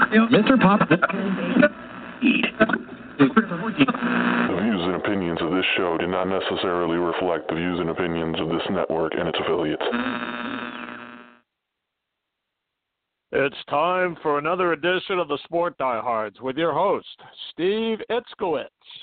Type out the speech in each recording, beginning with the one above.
Mr. Pop. The views and opinions of this show do not necessarily reflect the views and opinions of this network and its affiliates. It's time for another edition of the Sport Diehards with your host, Steve Itzkowitz.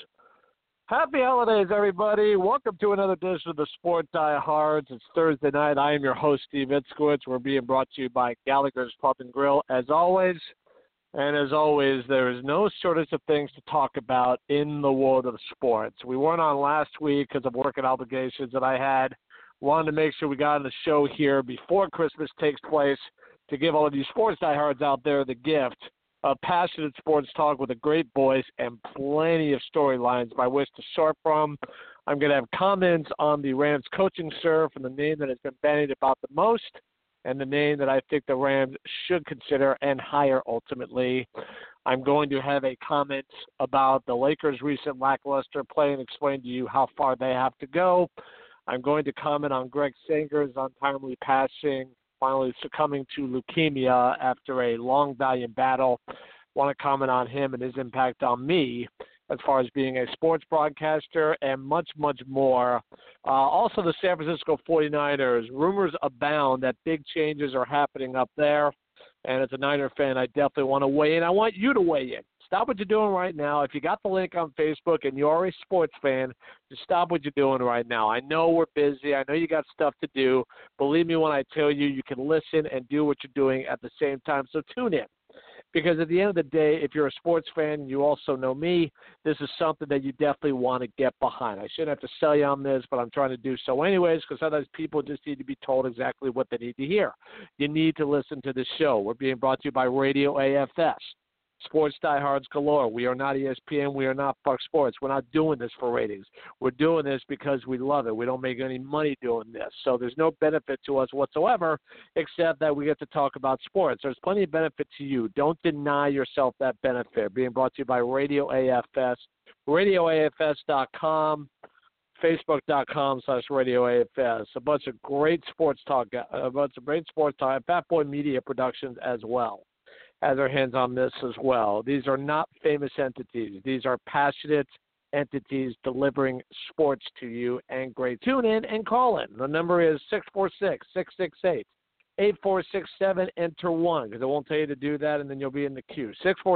Happy holidays, everybody. Welcome to another edition of the Sport Diehards. It's Thursday night. I am your host, Steve Itzkowitz. We're being brought to you by Gallagher's Pub and Grill, as always. And as always, there is no shortage of things to talk about in the world of sports. We weren't on last week because of working obligations that I had. Wanted to make sure we got on the show here before Christmas takes place to give all of you sports diehards out there the gift of passionate sports talk with a great voice and plenty of storylines by which to sort from. I'm going to have comments on the Rams coaching search and the name that has been bandied about the most and the name that I think the Rams should consider and hire ultimately. I'm going to have a comment about the Lakers' recent lackluster play and explain to you how far they have to go. I'm going to comment on Greg Sanger's untimely passing, finally succumbing to leukemia after a long, valiant battle. Want to comment on him and his impact on me as far as being a sports broadcaster and much, much more. Also, the San Francisco 49ers. Rumors abound that big changes are happening up there. And as a Niner fan, I definitely want to weigh in. I want you to weigh in. Stop what you're doing right now. If you got the link on Facebook and you're a sports fan, just stop what you're doing right now. I know we're busy. I know you got stuff to do. Believe me when I tell you, you can listen and do what you're doing at the same time. So tune in. Because at the end of the day, if you're a sports fan, you also know me, this is something that you definitely want to get behind. I shouldn't have to sell you on this, but I'm trying to do so anyways because sometimes people just need to be told exactly what they need to hear. You need to listen to this show. We're being brought to you by Radio AFS. Sports diehards galore. We are not ESPN. We are not Fox Sports. We're not doing this for ratings. We're doing this because we love it. We don't make any money doing this. So there's no benefit to us whatsoever except that we get to talk about sports. There's plenty of benefit to you. Don't deny yourself that benefit. Being brought to you by Radio AFS, RadioAFS.com, Facebook.com/RadioAFS. A bunch of great sports talk, Fat Boy Media Productions as well has our hands on this as well. These are not famous entities. These are passionate entities delivering sports to you and great. Tune in and call in. The number is 646-668-8467. Enter 1 because it won't tell you to do that, and then you'll be in the queue.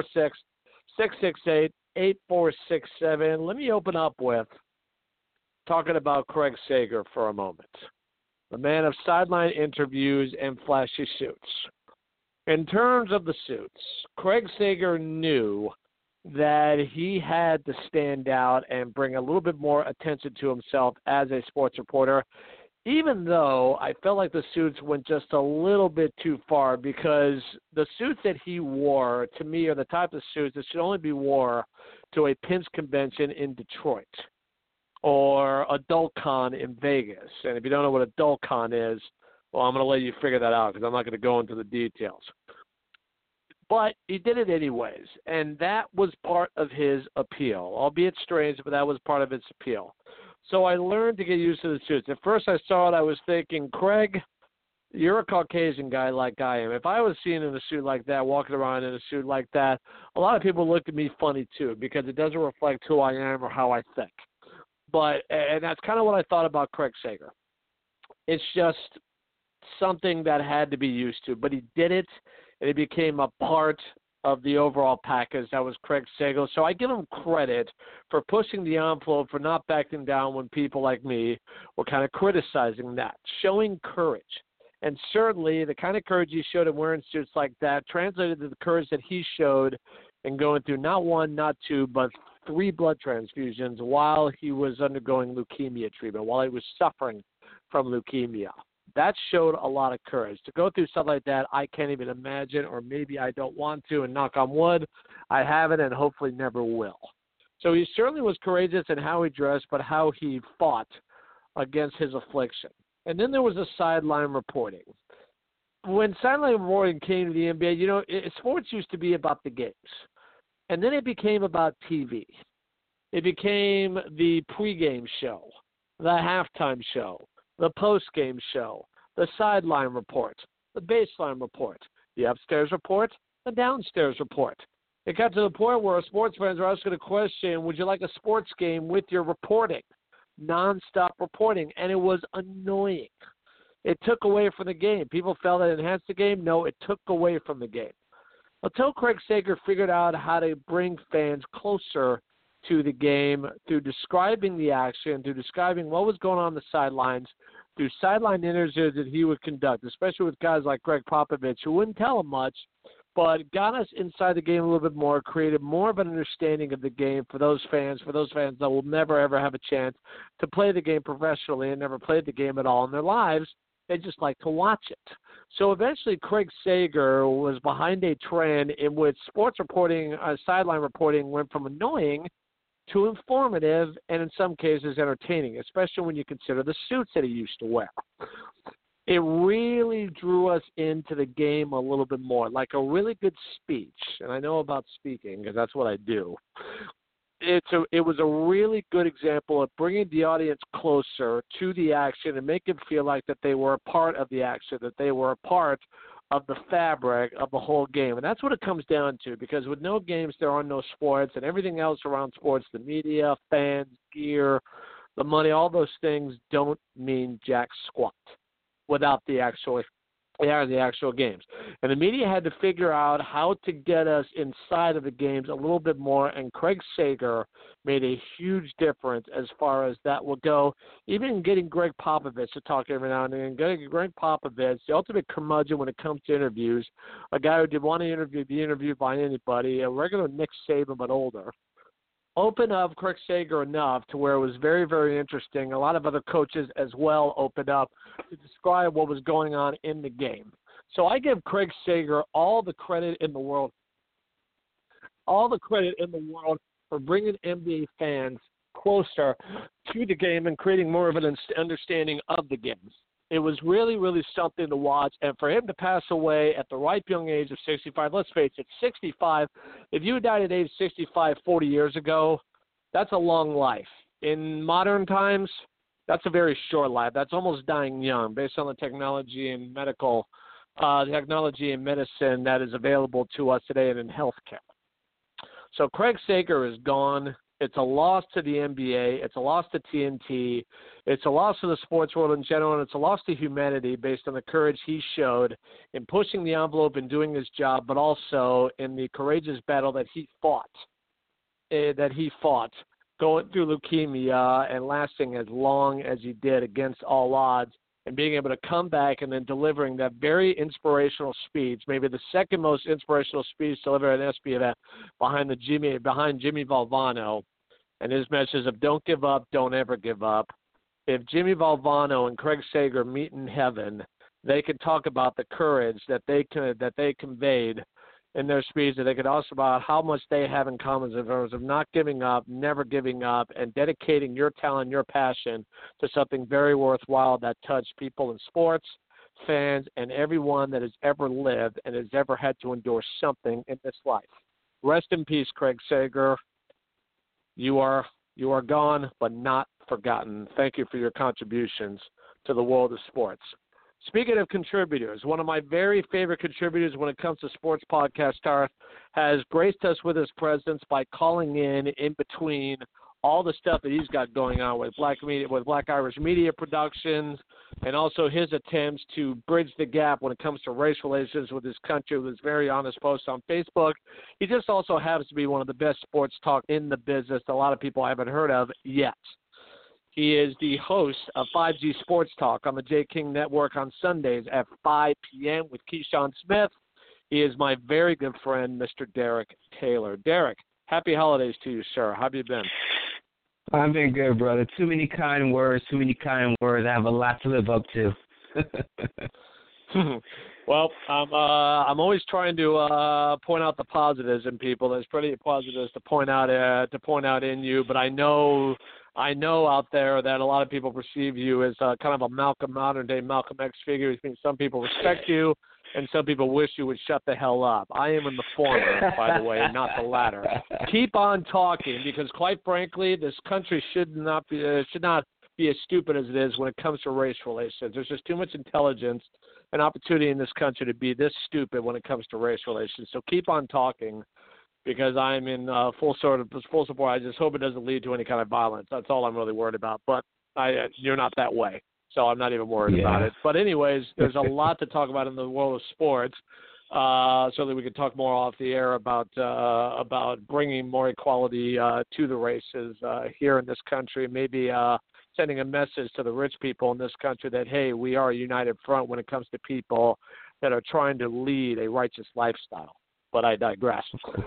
646-668-8467. Let me open up with talking about Craig Sager for a moment. The man of sideline interviews and flashy suits. In terms of the suits, Craig Sager knew that he had to stand out and bring a little bit more attention to himself as a sports reporter, even though I felt like the suits went just a little bit too far because the suits that he wore, to me, are the type of suits that should only be worn to a Pins convention in Detroit or AdultCon in Vegas. And if you don't know what AdultCon is, well, I'm going to let you figure that out because I'm not going to go into the details. But he did it anyways, and that was part of his appeal, albeit strange, but that was part of its appeal. So I learned to get used to the suits. At first I saw it, I was thinking, Craig, you're a Caucasian guy like I am. If I was seen in a suit like that, walking around in a suit like that, a lot of people look at me funny too because it doesn't reflect who I am or how I think. And that's kind of what I thought about Craig Sager. It's just something that had to be used to, but he did it, and it became a part of the overall package. That was Craig Sager. So I give him credit for pushing the envelope, for not backing down when people like me were kind of criticizing that, showing courage. And certainly the kind of courage he showed in wearing suits like that translated to the courage that he showed in going through not one, not two, but 3 blood transfusions while he was undergoing leukemia treatment, while he was suffering from leukemia. That showed a lot of courage. To go through stuff like that, I can't even imagine, or maybe I don't want to, and knock on wood, I haven't and hopefully never will. So he certainly was courageous in how he dressed, but how he fought against his affliction. And then there was the sideline reporting. When sideline reporting came to the NBA, sports used to be about the games. And then it became about TV. It became the pregame show, the halftime show, the postgame show, the sideline report, the baseline report, the upstairs report, a downstairs report. It got to the point where sports fans were asking a question, would you like a sports game with your reporting? Nonstop reporting, and it was annoying. It took away from the game. People felt it enhanced the game. No, it took away from the game. Until Craig Sager figured out how to bring fans closer to the game through describing the action, through describing what was going on the sidelines, through sideline interviews that he would conduct, especially with guys like Greg Popovich, who wouldn't tell him much, but got us inside the game a little bit more, created more of an understanding of the game for those fans that will never, ever have a chance to play the game professionally and never played the game at all in their lives. They just like to watch it. So eventually Craig Sager was behind a trend in which sports reporting, sideline reporting went from annoying to informative and in some cases entertaining, especially when you consider the suits that he used to wear. It really drew us into the game a little bit more, like a really good speech. And I know about speaking because that's what I do. It was a really good example of bringing the audience closer to the action and make them feel like that they were a part of the action, that they were a part of the fabric of the whole game. And that's what it comes down to, because with no games, there are no sports, and everything else around sports, the media, fans, gear, the money, all those things don't mean jack squat without the actual games. And the media had to figure out how to get us inside of the games a little bit more, and Craig Sager made a huge difference as far as that will go. Even getting Greg Popovich to talk every now and then, getting Greg Popovich, the ultimate curmudgeon when it comes to interviews, a guy who did want to be interviewed by anybody, a regular Nick Saban but older, opened up Craig Sager enough to where it was very, very interesting. A lot of other coaches as well opened up to describe what was going on in the game. So I give Craig Sager all the credit in the world for bringing NBA fans closer to the game and creating more of an understanding of the games. It was really, really something to watch. And for him to pass away at the ripe young age of 65, let's face it, 65, if you died at age 65 40 years ago, that's a long life. In modern times, that's a very short life. That's almost dying young based on the technology and medicine that is available to us today and in healthcare. So Craig Sager is gone. It's a loss to the NBA. It's a loss to TNT. It's a loss to the sports world in general, and it's a loss to humanity based on the courage he showed in pushing the envelope and doing his job, but also in the courageous battle that he fought, going through leukemia and lasting as long as he did against all odds, and being able to come back and then delivering that very inspirational speech, maybe the second most inspirational speech delivered at an ESPY event behind Jimmy Valvano, and his message of don't give up, don't ever give up. If Jimmy Valvano and Craig Sager meet in heaven, they could talk about the courage that they conveyed in their speech, and they could also about how much they have in common in terms of not giving up, never giving up, and dedicating your talent, your passion to something very worthwhile that touched people in sports, fans, and everyone that has ever lived and has ever had to endure something in this life. Rest in peace, Craig Sager. You are gone, but not forgotten. Thank you for your contributions to the world of sports. Speaking of contributors, one of my very favorite contributors when it comes to sports podcast, Tarth, has graced us with his presence by calling in between all the stuff that he's got going on with Black Irish Media Productions, and also his attempts to bridge the gap when it comes to race relations with his country with his very honest posts on Facebook. He just also happens to be one of the best sports talk in the business that a lot of people haven't heard of yet. He is the host of 5G Sports Talk on the J. King Network on Sundays at 5 p.m. with Keyshawn Smith. He is my very good friend, Mr. Derek Taylor. Derek, happy holidays to you, sir. How have you been? I've been good, brother. Too many kind words. I have a lot to live up to. Well, I'm always trying to point out the positives in people. There's plenty of positives to point out in you, but I know out there that a lot of people perceive you as kind of a modern day Malcolm X figure. Which means some people respect you, and some people wish you would shut the hell up. I am in the former, by the way, not the latter. Keep on talking, because quite frankly, this country should not be as stupid as it is when it comes to race relations. There's just too much intelligence an opportunity in this country to be this stupid when it comes to race relations. So keep on talking, because I'm in full support. I just hope it doesn't lead to any kind of violence. That's all I'm really worried about. But you're not that way, so I'm not even worried about it. But anyways, there's a lot to talk about in the world of sports. Certainly we could talk more off the air about bringing more equality to the races here in this country. Maybe sending a message to the rich people in this country that, hey, we are a united front when it comes to people that are trying to lead a righteous lifestyle. But I digress.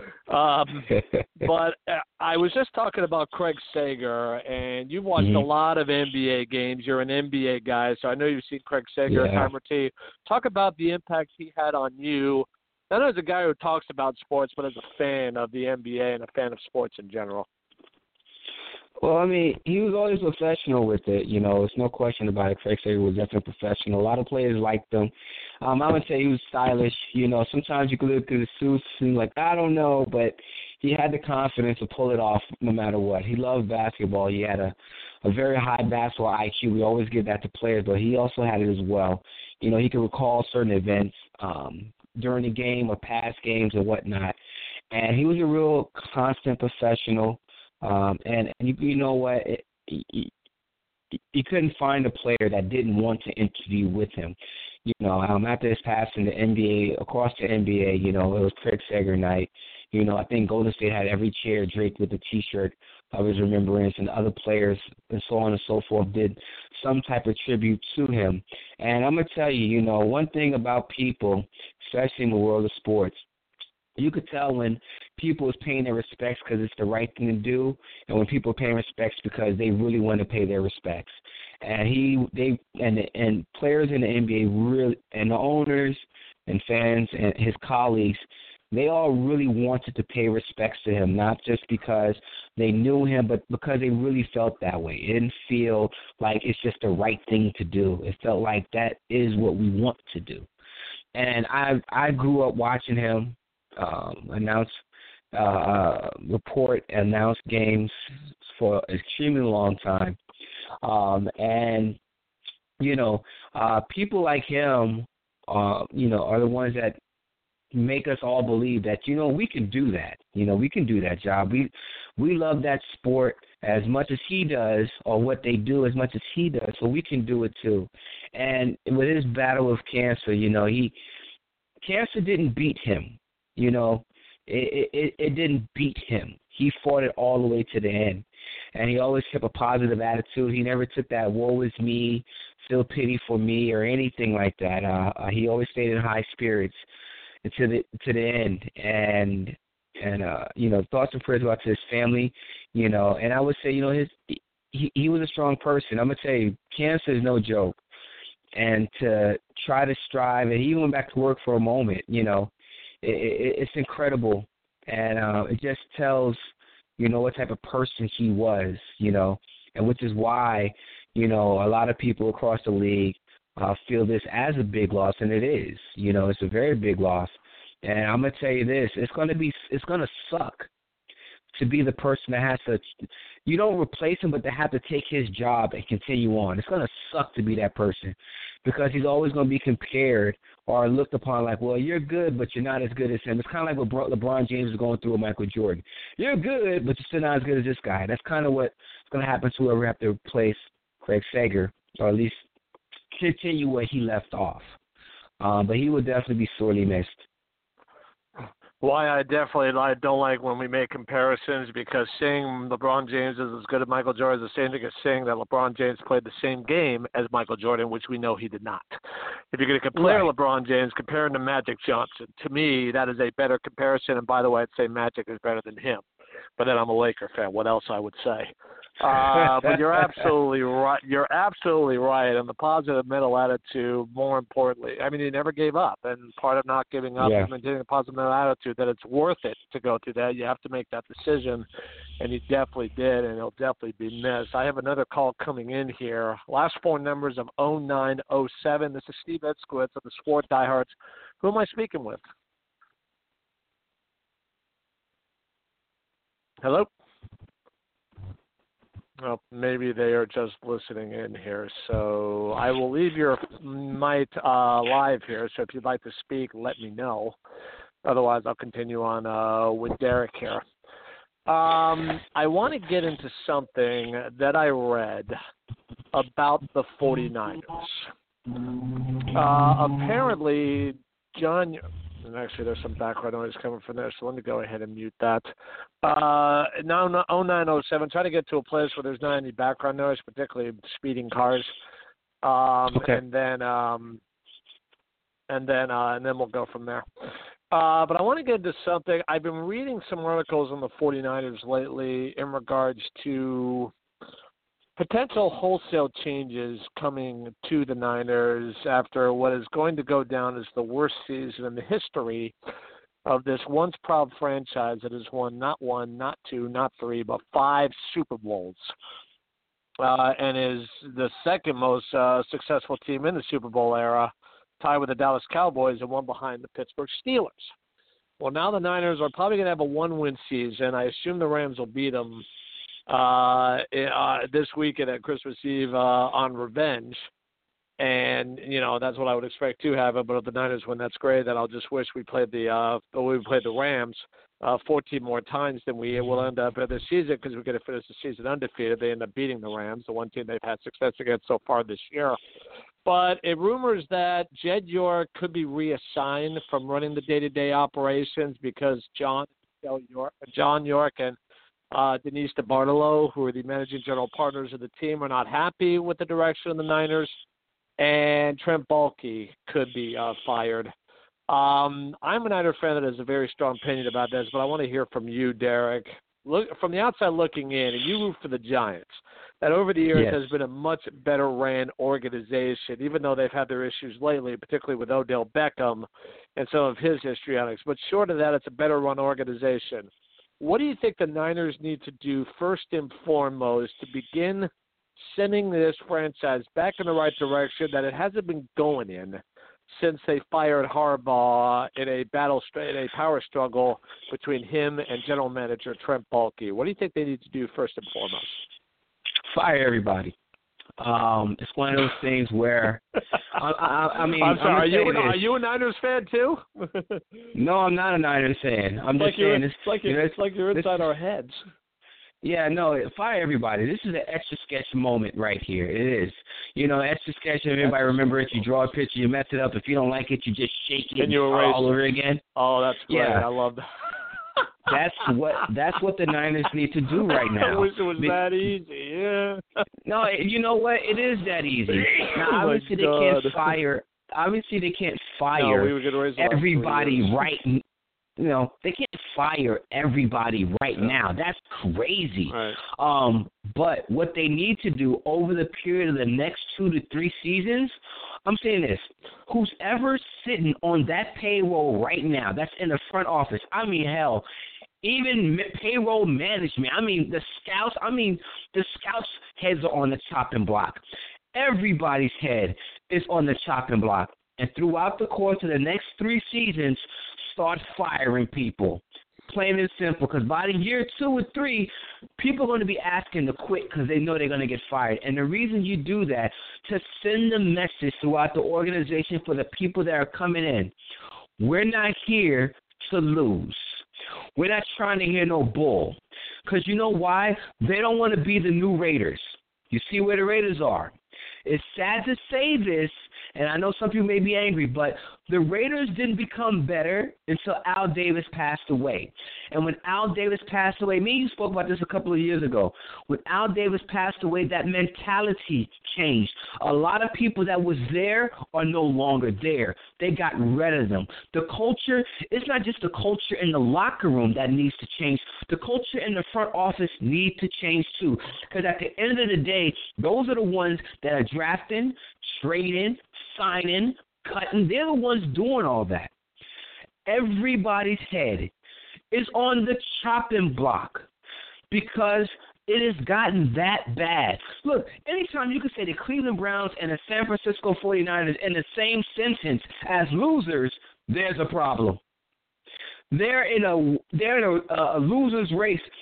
But I was just talking about Craig Sager, and you've watched a lot of NBA games. You're an NBA guy, so I know you've seen Craig Sager a time or two. Talk about the impact he had on you, not as a guy who talks about sports, but as a fan of the NBA and a fan of sports in general. Well, I mean, he was always professional with it. You know, there's no question about it. Craig Sager was definitely professional. A lot of players liked him. I would say he was stylish. You know, sometimes you could look at his suits and like, I don't know, but he had the confidence to pull it off no matter what. He loved basketball. He had a very high basketball IQ. We always give that to players, but he also had it as well. You know, he could recall certain events during the game or past games and whatnot. And he was a real constant professional. And you know what? You couldn't find a player that didn't want to interview with him. You know, after his passing, the NBA, across the NBA, you know, it was Craig Sager night. You know, I think Golden State had every chair draped with a T-shirt of his remembrance, and other players and so on and so forth did some type of tribute to him. And I'm going to tell you, you know, one thing about people, especially in the world of sports, you could tell when people is paying their respects because it's the right thing to do, and when people are paying respects because they really want to pay their respects. And and players in the NBA really, and the owners and fans and his colleagues, they all really wanted to pay respects to him, not just because they knew him, but because they really felt that way. It didn't feel like it's just the right thing to do. It felt like that is what we want to do. And I grew up watching him report, announce games for an extremely long time. And, you know, people like him, you know, are the ones that make us all believe that, you know, we can do that. You know, we can do that job. We love that sport as much as he does, or what they do as much as he does, so we can do it too. And with his battle with cancer, you know, cancer didn't beat him. You know, it didn't beat him. He fought it all the way to the end. And he always kept a positive attitude. He never took that woe is me, feel pity for me, or anything like that. He always stayed in high spirits to the end. And you know, thoughts and prayers out to his family, you know. And I would say, you know, he was a strong person. I'm going to tell you, cancer is no joke. And to try to strive, and he went back to work for a moment, you know. It's incredible, and it just tells, you know, what type of person he was, you know, and which is why, you know, a lot of people across the league feel this as a big loss, and it is. You know, it's a very big loss. And I'm going to tell you this, it's going to suck to be the person that has to, you don't replace him, but to have to take his job and continue on. It's going to suck to be that person, because he's always going to be compared or looked upon like, well, you're good, but you're not as good as him. It's kind of like what LeBron James is going through with Michael Jordan. You're good, but you're still not as good as this guy. That's kind of what's going to happen to whoever have to replace Craig Sager, or at least continue where he left off. But he will definitely be sorely missed. Why I don't like when we make comparisons, because saying LeBron James is as good as Michael Jordan is the same thing as saying that LeBron James played the same game as Michael Jordan, which we know he did not. If you're going to compare LeBron James, compare him to Magic Johnson. To me, that is a better comparison. And by the way, I'd say Magic is better than him. But then I'm a Laker fan. What else I would say? But you're absolutely right. You're absolutely right. And the positive mental attitude, more importantly, I mean, he never gave up. And part of not giving up is maintaining a positive mental attitude, that it's worth it to go through that. You have to make that decision. And he definitely did, and he'll definitely be missed. I have another call coming in here. Last four numbers of 0907. This is Steve Itzkowitz of the Sport Diehards. Who am I speaking with? Hello? Well, maybe they are just listening in here. So I will leave your mic live here. So if you'd like to speak, let me know. Otherwise, I'll continue on with Derek here. I want to get into something that I read about the 49ers. Apparently, John, and actually there's some background noise coming from there, so let me go ahead and mute that. Now 0907, trying to get to a place where there's not any background noise, particularly speeding cars. Okay. And then we'll go from there. But I want to get into something. I've been reading some articles on the 49ers lately in regards to potential wholesale changes coming to the Niners after what is going to go down as the worst season in the history of this once proud franchise that has won not one, not two, not three, but 5 Super Bowls, and is the second most successful team in the Super Bowl era, tied with the Dallas Cowboys and one behind the Pittsburgh Steelers. Well, now the Niners are probably going to have a 1-win season. I assume the Rams will beat them this weekend at Christmas Eve on revenge. And, you know, that's what I would expect to happen. But if the Niners win, that's great. Then I'll just wish we played the Rams 14 more times than we will end up this season, because we're going to finish the season undefeated. They end up beating the Rams, the one team they've had success against so far this year. But it rumors that Jed York could be reassigned from running the day-to-day operations because John York and Denise DeBartolo, who are the managing general partners of the team, are not happy with the direction of the Niners, and Trent Baalke could be fired. I'm a Niner fan that has a very strong opinion about this, but I want to hear from you, Derek. Look from the outside looking in, and you root for the Giants. That over the years has been a much better ran organization, even though they've had their issues lately, particularly with Odell Beckham and some of his histrionics. But short of that, it's a better run organization. What do you think the Niners need to do first and foremost to begin sending this franchise back in the right direction that it hasn't been going in since they fired Harbaugh in a power struggle between him and general manager Trent Baalke? What do you think they need to do first and foremost? Fire everybody. It's one of those things where I mean, I'm sorry. Are you a Niners fan too? No, I'm not a Niners fan. I'm just saying it's like you're inside our heads. Yeah, no, fire everybody. This is an Etch a Sketch moment right here. It is. You know, Etch a Sketch, if anybody remember it, you draw a picture, you mess it up. If you don't like it, you just shake it and you start all over again. Oh, that's great. Yeah. I love that. That's what the Niners need to do right now. I wish it was that easy. Yeah. No, you know what? It is that easy. Now, obviously they can't fire. Obviously they can't fire everybody right. You know, they can't fire everybody right now. That's crazy. Right. But what they need to do over the period of the next 2 to 3 seasons, I'm saying this, who's ever sitting on that payroll right now, that's in the front office, I mean, hell, even payroll management, the scouts' heads are on the chopping block. Everybody's head is on the chopping block. And throughout the course of the next 3 seasons, start firing people. Plain and simple, because by the year 2 or 3, people are going to be asking to quit because they know they're going to get fired. And the reason you do that, to send the message throughout the organization for the people that are coming in, we're not here to lose. We're not trying to hear no bull. Because you know why? They don't want to be the new Raiders. You see where the Raiders are. It's sad to say this, and I know some people may be angry, but the Raiders didn't become better until Al Davis passed away. And when Al Davis passed away, me and you spoke about this a couple of years ago. When Al Davis passed away, that mentality changed. A lot of people that was there are no longer there. They got rid of them. The culture, it's not just the culture in the locker room that needs to change. The culture in the front office needs to change too. Because at the end of the day, those are the ones that are drafting, trading, signing, cutting. They're the ones doing all that. Everybody's head is on the chopping block because it has gotten that bad. Look, anytime you can say the Cleveland Browns and the San Francisco 49ers in the same sentence as losers, there's a problem. They're in a loser's race.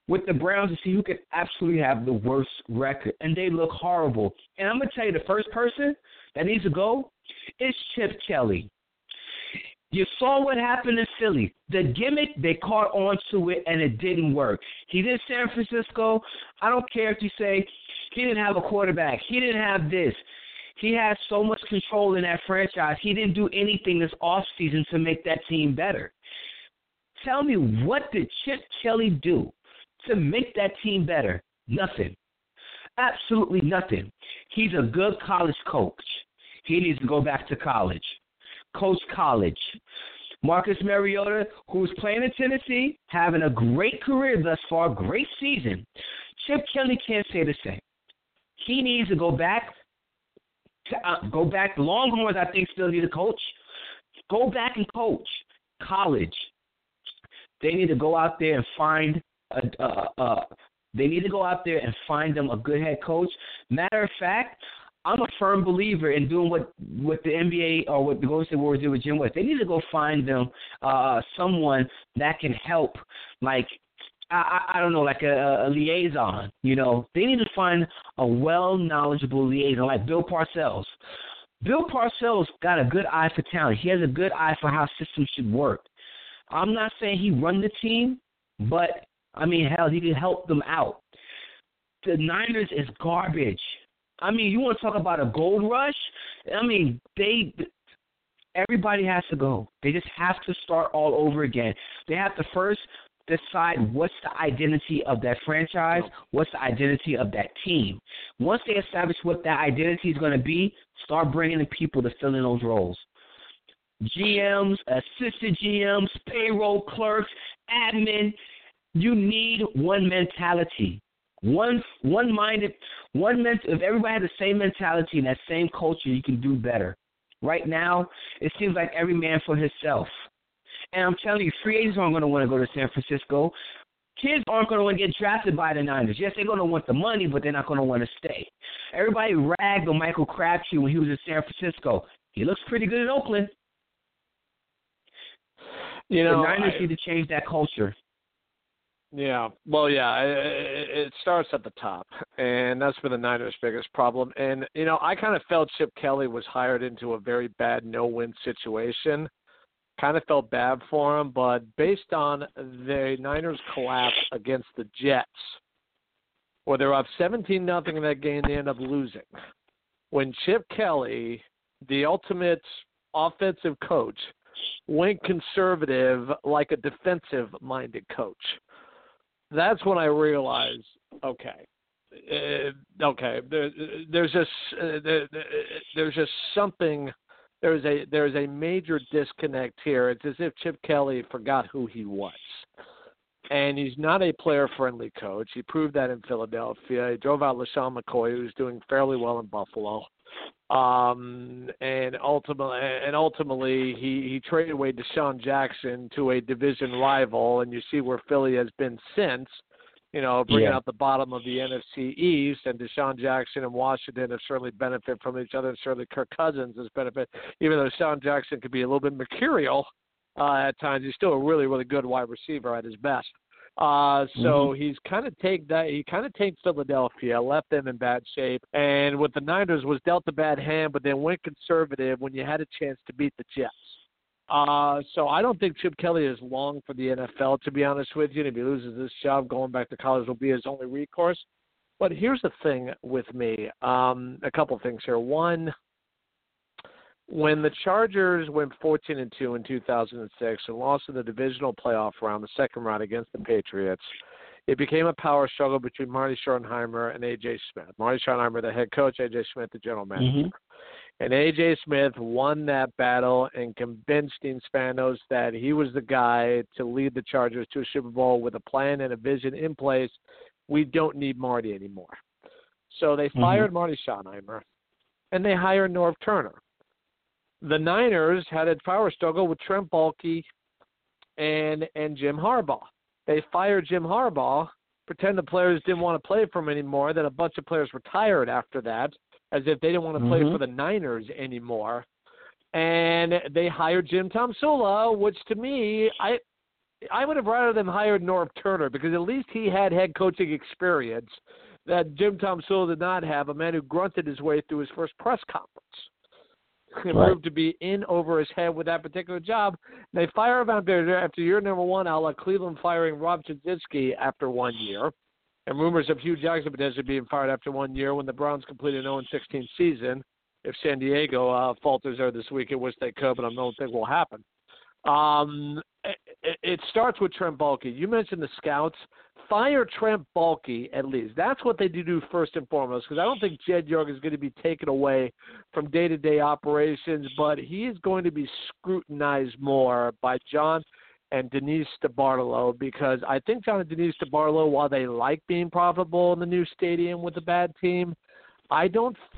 with the Browns to see who could absolutely have the worst record, and they look horrible. And I'm going to tell you, the first person that needs to go is Chip Kelly. You saw what happened in Philly. The gimmick, they caught on to it, and it didn't work. He did San Francisco. I don't care if you say he didn't have a quarterback. He didn't have this. He has so much control in that franchise. He didn't do anything this offseason to make that team better. Tell me, what did Chip Kelly do to make that team better? Nothing. Absolutely nothing. He's a good college coach. He needs to go back to college. Coach college. Marcus Mariota, who's playing in Tennessee, having a great career thus far, great season. Chip Kelly can't say the same. He needs to go back. The Longhorns, I think, still need a coach. Go back and coach college. They need to go out there and find them a good head coach. Matter of fact, I'm a firm believer in doing what the NBA or what the Golden State Warriors did with Jim West. They need to go find them someone that can help, like, I don't know, like a liaison. You know, they need to find a knowledgeable liaison, like Bill Parcells. Bill Parcells got a good eye for talent. He has a good eye for how systems should work. I'm not saying he run the team, but, I mean, hell, he can help them out. The Niners is garbage. I mean, you want to talk about a gold rush? I mean, everybody has to go. They just have to start all over again. They have to first decide what's the identity of that franchise, what's the identity of that team. Once they establish what that identity is going to be, start bringing in people to fill in those roles. GMs, assistant GMs, payroll clerks, admin. You need one mentality. If everybody had the same mentality and that same culture, you can do better. Right now, it seems like every man for himself. And I'm telling you, free agents aren't going to want to go to San Francisco. Kids aren't going to want to get drafted by the Niners. Yes, they're going to want the money, but they're not going to want to stay. Everybody ragged on Michael Crabtree when he was in San Francisco. He looks pretty good in Oakland. You know, the Niners need to change that culture. Yeah, well, yeah, it starts at the top, and that's been the Niners' biggest problem. And, you know, I kind of felt Chip Kelly was hired into a very bad no-win situation. Kind of felt bad for him, but based on the Niners' collapse against the Jets, where they're up 17-0 in that game, they end up losing. When Chip Kelly, the ultimate offensive coach, went conservative like a defensive-minded coach, that's when I realized, there's just something. There's a major disconnect here. It's as if Chip Kelly forgot who he was, and he's not a player-friendly coach. He proved that in Philadelphia. He drove out LaShawn McCoy, who's doing fairly well in Buffalo. And ultimately, he traded away Deshaun Jackson to a division rival, and you see where Philly has been since, you know, bringing out the bottom of the NFC East, and Deshaun Jackson and Washington have certainly benefited from each other, and certainly Kirk Cousins has benefited, even though Deshaun Jackson could be a little bit mercurial at times. He's still a really, really good wide receiver at his best. So he's kind of taken Philadelphia, left them in bad shape, and with the Niners was dealt a bad hand, but then went conservative when you had a chance to beat the Jets. So I don't think Chip Kelly is long for the NFL, to be honest with you. And if he loses this job, going back to college will be his only recourse. But here's the thing with me, a couple things here. One, when the Chargers went 14-2 in 2006 and lost in the divisional playoff round, the second round against the Patriots, it became a power struggle between Marty Schottenheimer and A.J. Smith. Marty Schottenheimer, the head coach, A.J. Smith, the general manager. And A.J. Smith won that battle and convinced Dean Spanos that he was the guy to lead the Chargers to a Super Bowl with a plan and a vision in place. We don't need Marty anymore. So they fired Marty Schottenheimer, and they hired Norv Turner. The Niners had a power struggle with Trent Baalke and Jim Harbaugh. They fired Jim Harbaugh, pretend the players didn't want to play for him anymore, then a bunch of players retired after that, as if they didn't want to play for the Niners anymore. And they hired Jim Tomsula, which to me, I would have rather them hired Norv Turner because at least he had head coaching experience that Jim Tom Sewell did not have, a man who grunted his way through his first press conference. It proved to be in over his head with that particular job. They fire him after year number one, a la Cleveland firing Rob Chudzinski after 1 year. And rumors of Hugh Jackson potentially being fired after 1 year when the Browns completed an 0-16 season. If San Diego falters there this week, I wish they could, but I don't think will happen. It starts with Trent Baalke. You mentioned the scouts. Fire Trent Baalke at least. That's what they do first and foremost, because I don't think Jed York is going to be taken away from day-to-day operations, but he is going to be scrutinized more by John and Denise DeBartolo, because I think John and Denise DeBartolo, while they like being profitable in the new stadium with a bad team, I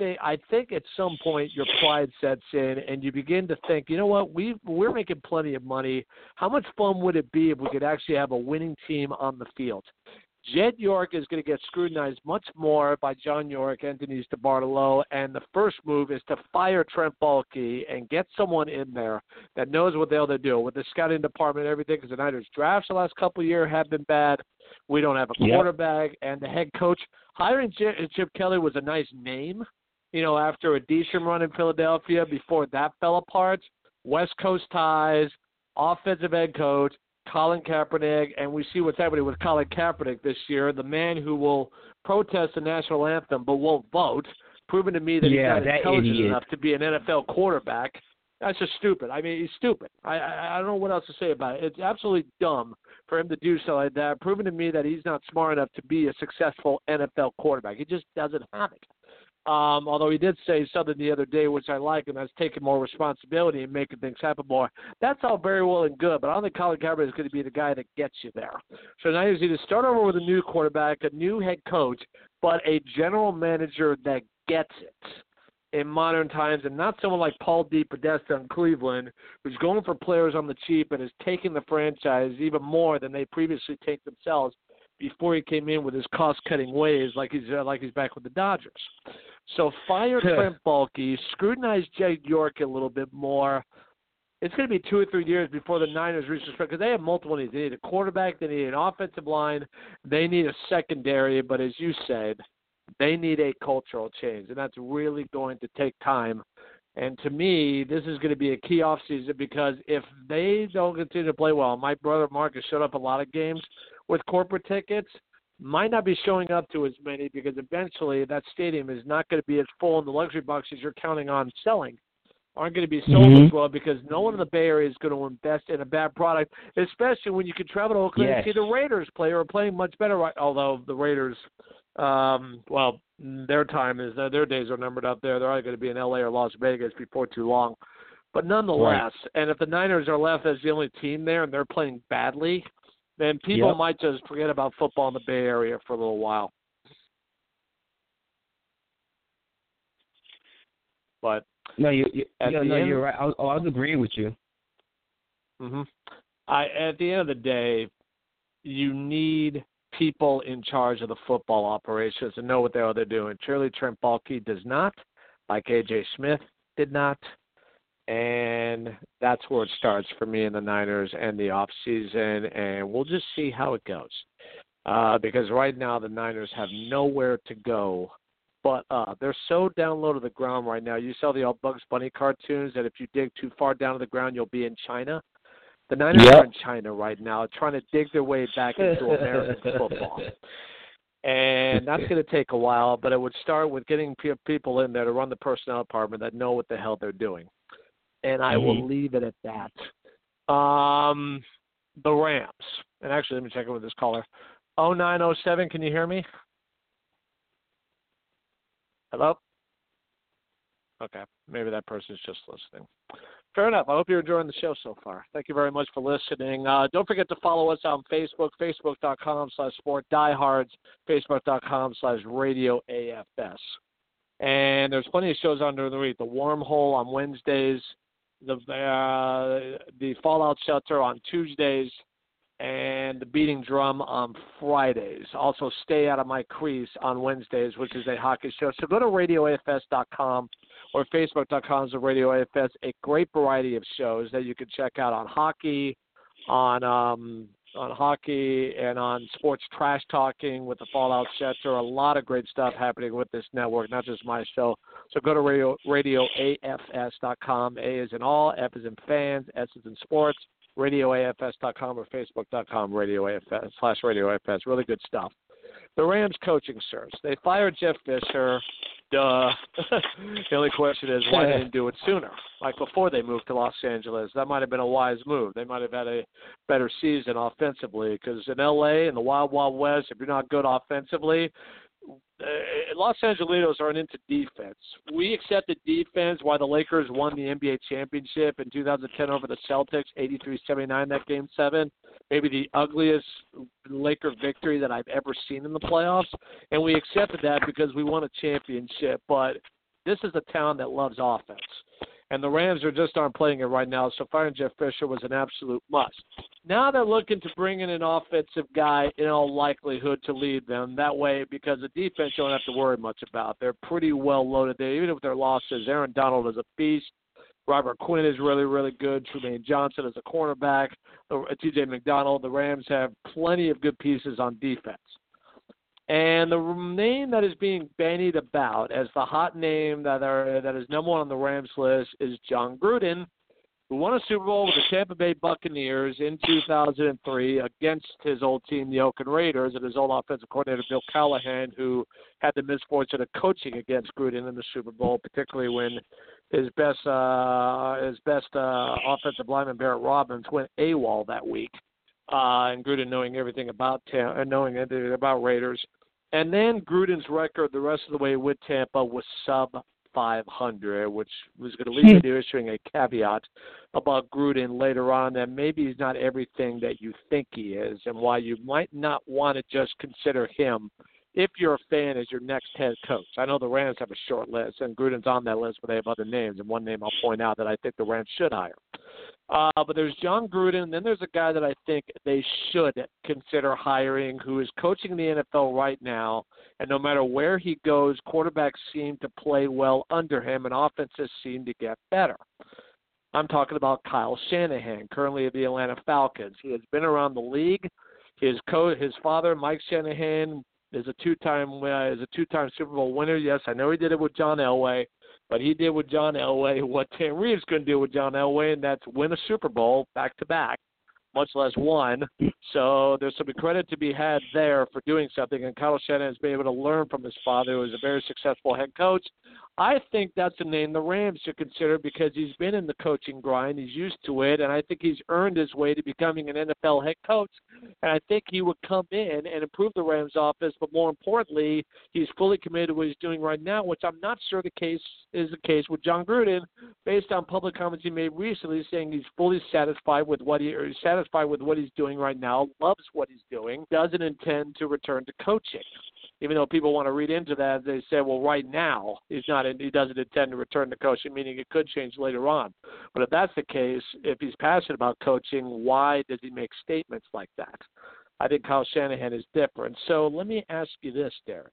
think at some point your pride sets in and you begin to think, you know what, we're making plenty of money. How much fun would it be if we could actually have a winning team on the field? Jed York is going to get scrutinized much more by John York and Denise DeBartolo, and the first move is to fire Trent Baalke and get someone in there that knows what the hell they're doing with the scouting department and everything, because the Niners' drafts the last couple of years have been bad. We don't have a quarterback, and the head coach. Hiring Chip Kelly was a nice name, after a decent run in Philadelphia. Before that fell apart, West Coast ties, offensive head coach, Colin Kaepernick, and we see what's happening with Colin Kaepernick this year, the man who will protest the national anthem but won't vote, proving to me that he's not intelligent enough to be an NFL quarterback. That's just stupid. I mean, he's stupid. I don't know what else to say about it. It's absolutely dumb for him to do so like that, proving to me that he's not smart enough to be a successful NFL quarterback. He just doesn't have it. Although he did say something the other day, which I like, and that's taking more responsibility and making things happen more. That's all very well and good, but I don't think Colin Kaepernick is going to be the guy that gets you there. So now you need to start over with a new quarterback, a new head coach, but a general manager that gets it in modern times, and not someone like Paul DePodesta in Cleveland, who's going for players on the cheap and is taking the franchise even more than they previously take themselves before he came in with his cost-cutting ways, like he's back with the Dodgers. So fire Trent Baalke, scrutinize Jed York a little bit more. It's going to be 2 or 3 years before the Niners reach respect, because they have multiple needs. They need a quarterback, they need an offensive line, they need a secondary, but as you said, they need a cultural change, and that's really going to take time. And to me, this is going to be a key offseason, because if they don't continue to play well, my brother Marcus showed up a lot of games with corporate tickets, might not be showing up to as many, because eventually that stadium is not going to be as full, and the luxury boxes you're counting on selling aren't going to be sold as well, because no one in the Bay Area is going to invest in a bad product, especially when you can travel to Oakland and see the Raiders play, or playing much better, although the Raiders – their days are numbered up there. They're either going to be in L.A. or Las Vegas before too long. But nonetheless, and if the Niners are left as the only team there and they're playing badly, then people might just forget about football in the Bay Area for a little while. But you're right. I was agreeing with you. At the end of the day, you need people in charge of the football operations and know what the hell they're doing. Surely Trent Baalke does not, like A.J. Smith did not, and that's where it starts for me in the Niners and the offseason, and we'll just see how it goes. Because right now the Niners have nowhere to go but up. They're so down low to the ground right now. You saw the old Bugs Bunny cartoons that if you dig too far down to the ground, you'll be in China. The Niners are in China right now, trying to dig their way back into American football. And that's going to take a while, but it would start with getting people in there to run the personnel department that know what the hell they're doing. And I will leave it at that. The Rams. And actually, let me check in with this caller. 0907, can you hear me? Hello? Okay, maybe that person's just listening. Fair enough. I hope you're enjoying the show so far. Thank you very much for listening. Don't forget to follow us on Facebook, facebook.com/sportdiehards, facebook.com/radioafs. And there's plenty of shows on during the week. The Wormhole on Wednesdays, the Fallout Shelter on Tuesdays, and the Beating Drum on Fridays. Also, Stay Out of My Crease on Wednesdays, which is a hockey show. So go to radioafs.com or facebook.com/radioafs, a great variety of shows that you can check out on hockey, on hockey and on sports trash talking with the Fallout Center. A lot of great stuff happening with this network, not just my show. So go to radioafs.com. A is in all, F is in fans, S is in sports. RadioAFS.com or Facebook.com, /RadioAFS. Really good stuff. The Rams coaching search. They fired Jeff Fisher. Duh. The only question is why they didn't do it sooner, like before they moved to Los Angeles. That might have been a wise move. They might have had a better season offensively because in L.A., in the Wild Wild West, if you're not good offensively, Los Angelinos aren't into defense. We accepted defense while the Lakers won the NBA championship in 2010 over the Celtics, 83-79, that Game 7. Maybe the ugliest Laker victory that I've ever seen in the playoffs. And we accepted that because we won a championship. But this is a town that loves offense. And the Rams just aren't playing it right now, so firing Jeff Fisher was an absolute must. Now they're looking to bring in an offensive guy in all likelihood to lead them. That way, because the defense you don't have to worry much about. They're pretty well loaded there, even with their losses. Aaron Donald is a beast. Robert Quinn is really, really good. Trumaine Johnson is a cornerback. T.J. McDonald. The Rams have plenty of good pieces on defense. And the name that is being bandied about as the hot name that is number one on the Rams list is John Gruden, who won a Super Bowl with the Tampa Bay Buccaneers in 2003 against his old team, the Oakland Raiders, and his old offensive coordinator, Bill Callahan, who had the misfortune of coaching against Gruden in the Super Bowl, particularly when his best offensive lineman, Barrett Robbins, went AWOL that week. And Gruden knowing everything about Raiders. And then Gruden's record the rest of the way with Tampa was sub-500, which was going to lead me to issuing a caveat about Gruden later on that maybe he's not everything that you think he is and why you might not want to just consider him, if you're a fan, as your next head coach. I know the Rams have a short list, and Gruden's on that list, but they have other names, and one name I'll point out that I think the Rams should hire. But there's John Gruden, and then there's a guy that I think they should consider hiring who is coaching the NFL right now, and no matter where he goes, quarterbacks seem to play well under him, and offenses seem to get better. I'm talking about Kyle Shanahan, currently of the Atlanta Falcons. He has been around the league. His father, Mike Shanahan, is a two-time Super Bowl winner. Yes, I know he did it with John Elway. But he did with John Elway what Tim Reeves couldn't do with John Elway, and that's win a Super Bowl back-to-back, much less one. So there's some credit to be had there for doing something, and Kyle Shanahan has been able to learn from his father, who is a very successful head coach. I think that's a name the Rams should consider because he's been in the coaching grind. He's used to it, and I think he's earned his way to becoming an NFL head coach. And I think he would come in and improve the Rams offense, but more importantly, he's fully committed to what he's doing right now, which I'm not sure the case with John Gruden, based on public comments he made recently, saying he's fully satisfied with what he's doing right now, loves what he's doing, doesn't intend to return to coaching. Even though people want to read into that, they say, well, right now he doesn't intend to return to coaching, meaning it could change later on. But if that's the case, if he's passionate about coaching, why does he make statements like that? I think Kyle Shanahan is different. So let me ask you this, Derek.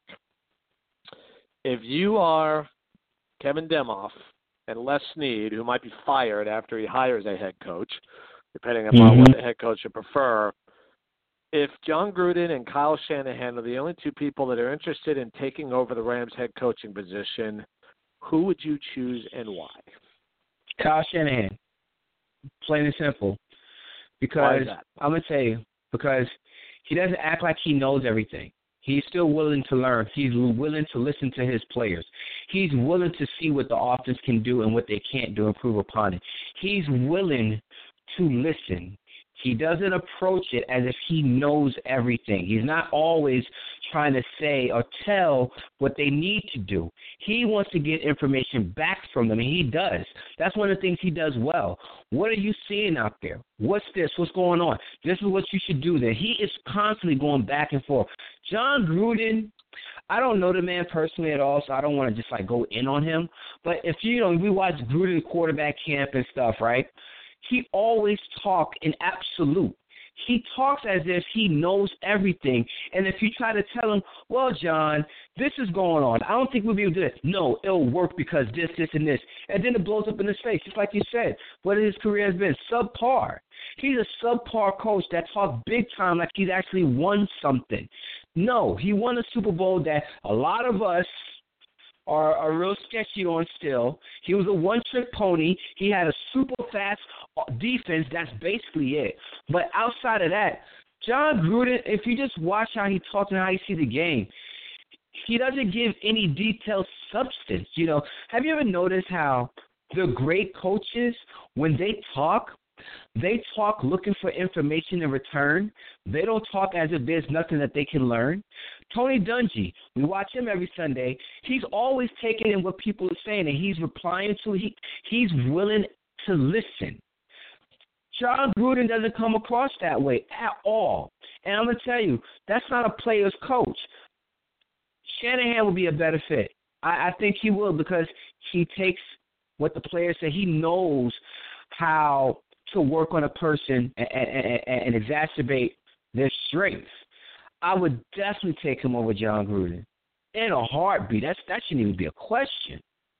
If you are Kevin Demoff and Les Snead, who might be fired after he hires a head coach, depending upon what the head coach would prefer, if John Gruden and Kyle Shanahan are the only two people that are interested in taking over the Rams head coaching position, who would you choose and why? Kyle Shanahan. Plain and simple. Because why is that? I'm going to tell you, because he doesn't act like he knows everything. He's still willing to learn. He's willing to listen to his players. He's willing to see what the offense can do and what they can't do, improve upon it. He's willing to listen. He doesn't approach it as if he knows everything. He's not always trying to say or tell what they need to do. He wants to get information back from them, and he does. That's one of the things he does well. What are you seeing out there? What's this? What's going on? This is what you should do there. He is constantly going back and forth. John Gruden, I don't know the man personally at all, so I don't want to just go in on him. But if we watch Gruden quarterback camp and stuff, right? He always talks in absolute. He talks as if he knows everything. And if you try to tell him, well, John, this is going on, I don't think we'll be able to do this. No, it'll work because this, and this. And then it blows up in his face, just like you said. What his career has been, subpar. He's a subpar coach that talks big time like he's actually won something. No, he won a Super Bowl that a lot of us are real sketchy on still. He was a one-trick pony. He had a super fast defense. That's basically it. But outside of that, John Gruden, if you just watch how he talks and how you see the game, he doesn't give any detailed substance. You know, have you ever noticed how the great coaches, when they talk looking for information in return. They don't talk as if there's nothing that they can learn. Tony Dungy, we watch him every Sunday. He's always taking in what people are saying, and he's replying to it. He's willing to listen. John Gruden doesn't come across that way at all. And I'm going to tell you, that's not a player's coach. Shanahan will be a better fit. I think he will, because he takes what the players say. He knows how to work on a person and exacerbate their strengths. I would definitely take him over John Gruden in a heartbeat. That shouldn't even be a question.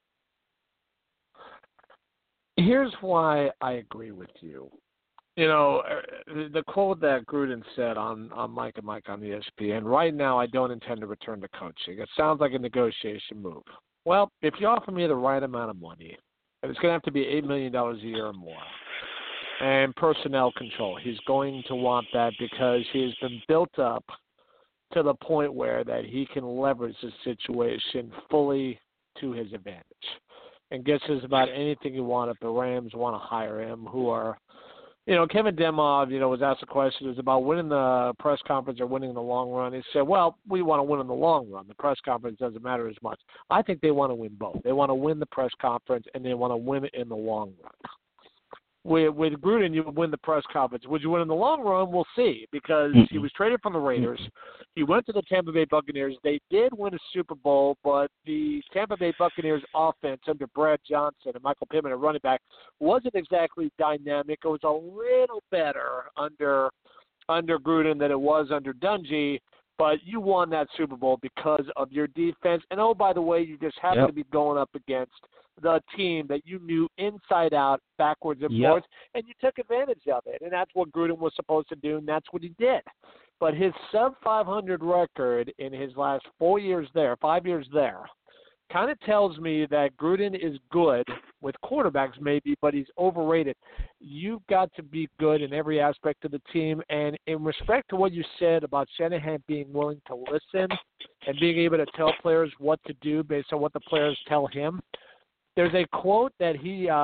Here's why I agree with you. You know, the quote that Gruden said on Mike and Mike on ESPN, right now I don't intend to return to coaching. It sounds like a negotiation move. Well, if you offer me the right amount of money, and it's going to have to be $8 million a year or more, and personnel control, he's going to want that because he has been built up to the point where that he can leverage the situation fully to his advantage and gets us about anything you want if the Rams want to hire him, who are, you know, Kevin Demov, you know, was asked a question, is about winning the press conference or winning in the long run. He said, well, we want to win in the long run. The press conference doesn't matter as much. I think they want to win both. They want to win the press conference and they want to win it in the long run. With Gruden, you would win the press conference. Would you win in the long run? We'll see, because he was traded from the Raiders. He went to the Tampa Bay Buccaneers. They did win a Super Bowl, but the Tampa Bay Buccaneers offense under Brad Johnson and Michael Pittman at running back wasn't exactly dynamic. It was a little better under Gruden than it was under Dungy, but you won that Super Bowl because of your defense. And, oh, by the way, you just happened to be going up against the team that you knew inside out, backwards and forwards, and you took advantage of it. And that's what Gruden was supposed to do, and that's what he did. But his sub-500 record in his last 5 years there, kind of tells me that Gruden is good with quarterbacks maybe, but he's overrated. You've got to be good in every aspect of the team. And in respect to what you said about Shanahan being willing to listen and being able to tell players what to do based on what the players tell him, there's a quote that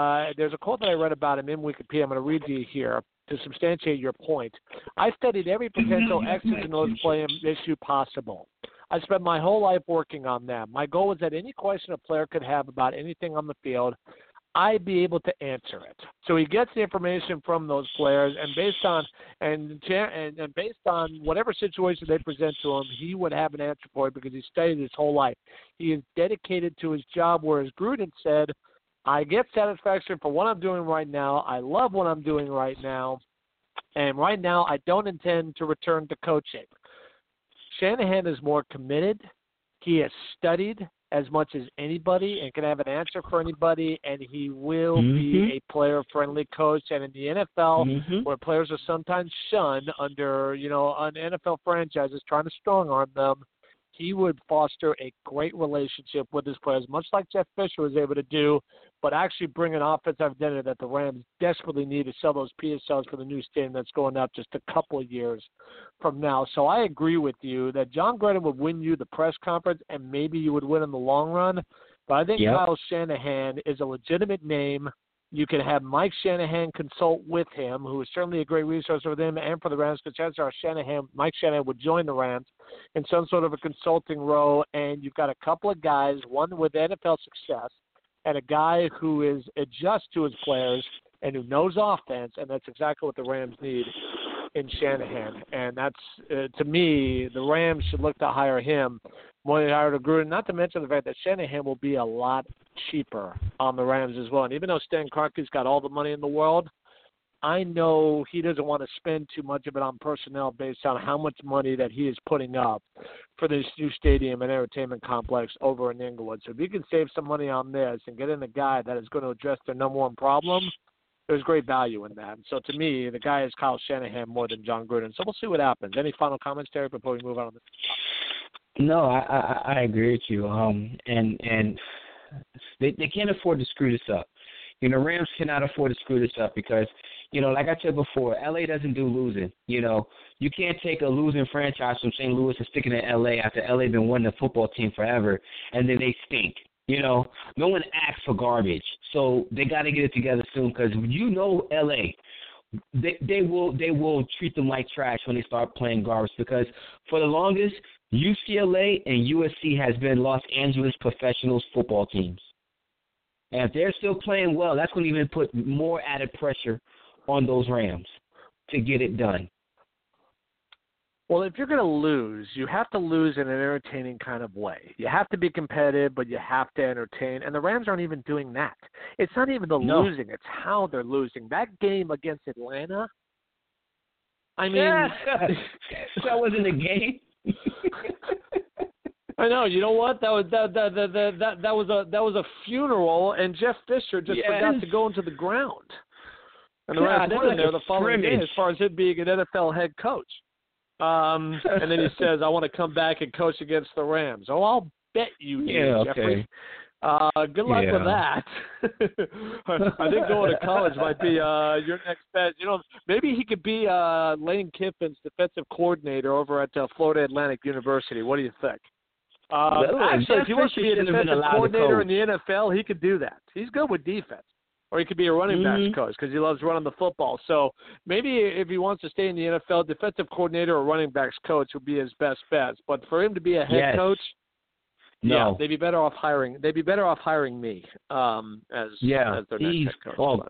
I read about him in Wikipedia. I'm going to read to you here to substantiate your point. I studied every potential X's and O's play issue possible. I spent my whole life working on them. My goal was that any question a player could have about anything on the field, I'd be able to answer it. So he gets the information from those players, and based on whatever situation they present to him, he would have an answer for it because he studied his whole life. He is dedicated to his job, whereas Gruden said, I get satisfaction for what I'm doing right now. I love what I'm doing right now, and right now I don't intend to return to coaching. Shanahan is more committed. He has studied as much as anybody and can have an answer for anybody, and he will be a player-friendly coach. And in the NFL, where players are sometimes shunned under, you know, an NFL franchise is trying to strong-arm them, he would foster a great relationship with his players, much like Jeff Fisher was able to do, but actually bring an offensive identity that the Rams desperately need to sell those PSLs for the new stadium that's going up just a couple of years from now. So I agree with you that John Gruden would win you the press conference and maybe you would win in the long run, but I think Kyle Shanahan is a legitimate name. You can have Mike Shanahan consult with him, who is certainly a great resource for them and for the Rams, because chances are Mike Shanahan would join the Rams in some sort of a consulting role, and you've got a couple of guys, one with NFL success and a guy who is adjust to his players and who knows offense, and that's exactly what the Rams need in Shanahan. And that's, to me, the Rams should look to hire him more than hire Gruden, not to mention the fact that Shanahan will be a lot cheaper on the Rams as well. And even though Stan Kroenke's got all the money in the world, I know he doesn't want to spend too much of it on personnel based on how much money that he is putting up for this new stadium and entertainment complex over in Inglewood. So if you can save some money on this and get in a guy that is going to address their number one problem, there's great value in that. And so to me, the guy is Kyle Shanahan more than John Gruden. So we'll see what happens. Any final comments, Terry, before we move on? No, I agree with you. And they can't afford to screw this up. Rams cannot afford to screw this up because, like I said before, LA doesn't do losing. You can't take a losing franchise from St. Louis and stick it in LA after LA been winning the football team forever, and then they stink. No one asks for garbage, so they got to get it together soon because LA, they will treat them like trash when they start playing garbage because for the longest, UCLA and USC has been Los Angeles professionals football teams. And if they're still playing well, that's going to even put more added pressure on those Rams to get it done. Well, if you're going to lose, you have to lose in an entertaining kind of way. You have to be competitive, but you have to entertain. And the Rams aren't even doing that. It's not even the losing. It's how they're losing. That game against Atlanta, I mean. Yeah. That wasn't a game. I know. You know what? That was a funeral, and Jeff Fisher just forgot to go into the ground. And the Rams put him there the following day as far as him being an NFL head coach. And then he says, I want to come back and coach against the Rams. Oh, I'll bet you do, Jeffrey. Good luck with that. I think going to college might be your next bet. Maybe he could be Lane Kiffin's defensive coordinator over at Florida Atlantic University. What do you think? Actually, if he wants to be a defensive coordinator in the NFL, he could do that. He's good with defense. Or he could be a running backs coach because he loves running the football. So maybe if he wants to stay in the NFL, defensive coordinator or running backs coach would be his best bets. But for him to be a head coach, they'd be better off hiring. They'd be better off hiring me as their next head coach.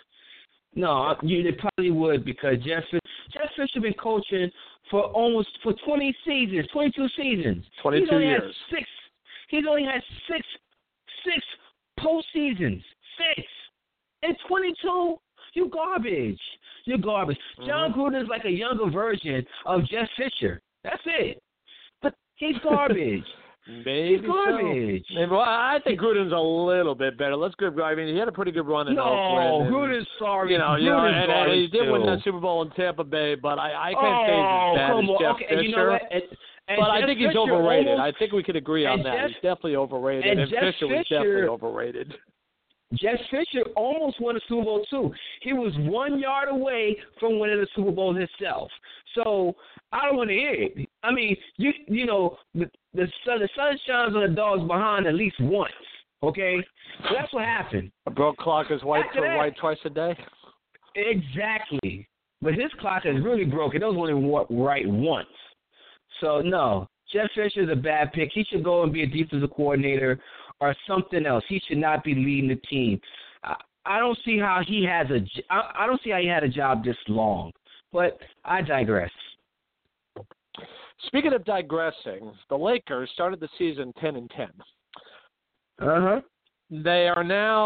No, they probably would because Jeff Fisher been coaching for 20 seasons, 22 seasons. 22 years. He's only had six postseasons. 6. And 22, you garbage. You're garbage. John Gruden is like a younger version of Jeff Fisher. That's it. But he's garbage. Maybe he's garbage. So. Maybe, well, I think Gruden's a little bit better. Let's go. I mean, he had a pretty good run in Oakland. No, Gruden's sorry. And he did win that Super Bowl in Tampa Bay, but I can't say he's as bad as Jeff Fisher. And you know what? But I think he's overrated. I think we could agree on that. He's definitely overrated. And Fisher was definitely overrated. Jeff Fisher almost won a Super Bowl too. He was 1 yard away from winning the Super Bowl himself. So I don't want to hear it. I mean, the sun shines on the dog's behind at least once. Okay, so that's what happened. A broke clock is white twice a day. Exactly, but his clock is really broken. It was only right once. So no, Jeff Fisher is a bad pick. He should go and be a defensive coordinator or something else. He should not be leading the team. I don't see how he has I don't see how he had a job this long. But I digress. Speaking of digressing, the Lakers started the season 10-10. Uh-huh. They are now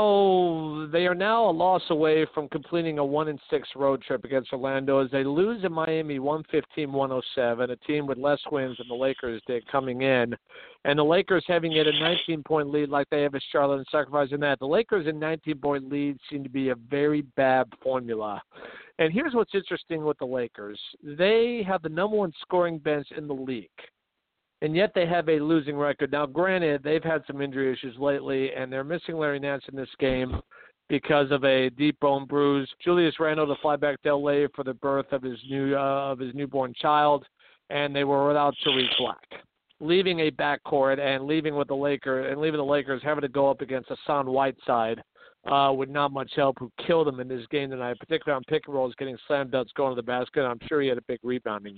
a loss away from completing a 1-6 road trip against Orlando as they lose in Miami 115-107, a team with less wins than the Lakers did coming in. And the Lakers having it a 19-point lead like they have at Charlotte and sacrificing that. The Lakers in 19-point lead seem to be a very bad formula. And here's what's interesting with the Lakers. They have the number one scoring bench in the league. And yet they have a losing record. Now, granted, they've had some injury issues lately, and they're missing Larry Nance in this game because of a deep bone bruise. Julius Randle to fly back to L.A. for the birth of his newborn child, and they were without Tariq Black, leaving a backcourt and leaving the Lakers having to go up against Hassan Whiteside with not much help, who killed them in this game tonight, particularly on pick and rolls, getting slam dunks going to the basket. I'm sure he had a big rebounding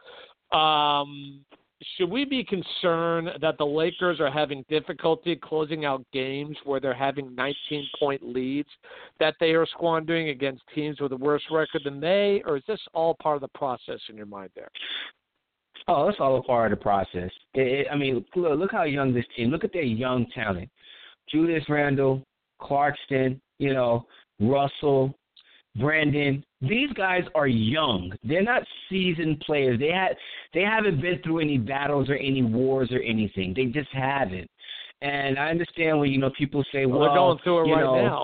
game. Should we be concerned that the Lakers are having difficulty closing out games where they're having 19-point leads that they are squandering against teams with a worse record than they, or is this all part of the process in your mind there? Oh, it's all a part of the process. I mean, look how young this team. Look at their young talent. Julius Randle, Clarkson, Russell, Brandon. These guys are young. They're not seasoned players. They haven't been through any battles or any wars or anything. They just haven't. And I understand when people say, "Well, they're going through it right now."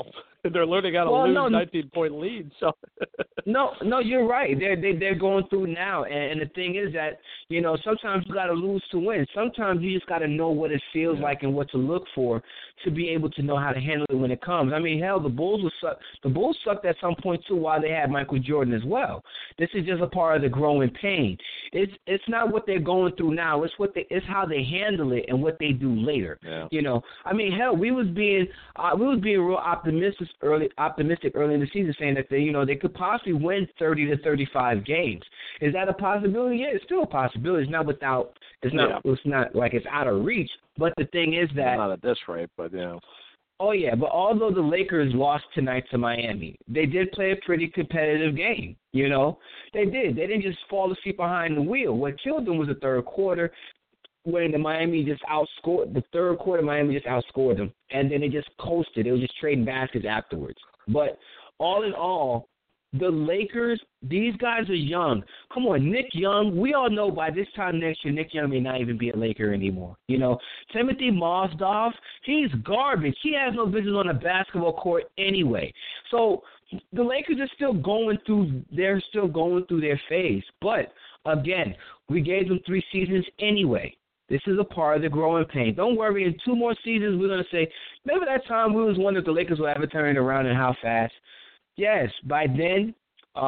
They're learning how to lose 19-point leads. So no, you're right. They're going through now, and the thing is that sometimes you got to lose to win. Sometimes you just got to know what it feels like and what to look for to be able to know how to handle it when it comes. I mean, hell, the Bulls sucked at some point too while they had Michael Jordan as well. This is just a part of the growing pain. It's not what they're going through now. It's how they handle it and what they do later. Yeah. I mean, hell, we was being real optimistic early in the season, saying that they could possibly win 30 to 35 games. Is that a possibility? Yeah, it's still a possibility. It's not without. It's not like it's out of reach. But the thing is that not at this rate, but yeah. Oh yeah, but although the Lakers lost tonight to Miami, they did play a pretty competitive game. They did. They didn't just fall asleep behind the wheel. What killed them was the third quarter, when Miami just outscored. The third quarter, Miami just outscored them, and then they just coasted. It was just trading baskets afterwards. But all in all, the Lakers, these guys are young. Come on, Nick Young, we all know by this time next year, Nick Young may not even be a Laker anymore. Timothy Mozgov, he's garbage. He has no business on a basketball court anyway. So the Lakers are still going through their phase. But, again, we gave them 3 seasons anyway. This is a part of the growing pain. Don't worry, in 2 more seasons, we're going to say, remember that time we was wondering if the Lakers will ever turn it around and how fast? Yes, by then,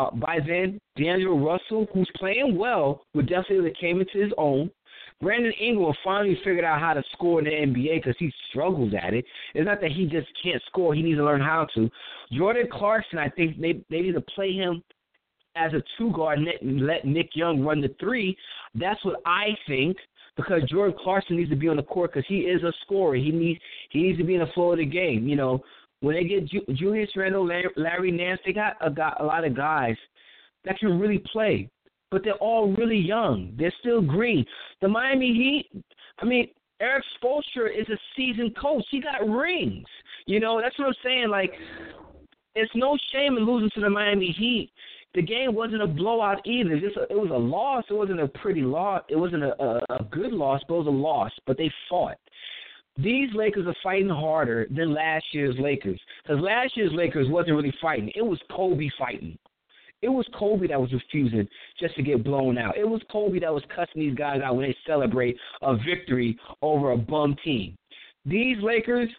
D'Angelo Russell, who's playing well, would definitely came into his own. Brandon Ingram finally figured out how to score in the NBA because he struggles at it. It's not that he just can't score. He needs to learn how to. Jordan Clarkson, I think they need to play him as a 2-guard and let Nick Young run the 3. That's what I think, because Jordan Clarkson needs to be on the court because he is a scorer. He needs to be in the flow of the game. When they get Julius Randle, Larry Nance, they got a lot of guys that can really play, but they're all really young. They're still green. The Miami Heat, Eric Spoelstra is a seasoned coach. He got rings. That's what I'm saying. Like, it's no shame in losing to the Miami Heat. The game wasn't a blowout either. It was a loss. It wasn't a pretty loss. It wasn't a good loss, but it was a loss. But they fought. These Lakers are fighting harder than last year's Lakers, because last year's Lakers wasn't really fighting. It was Kobe fighting. It was Kobe that was refusing just to get blown out. It was Kobe that was cussing these guys out when they celebrate a victory over a bum team. These Lakers,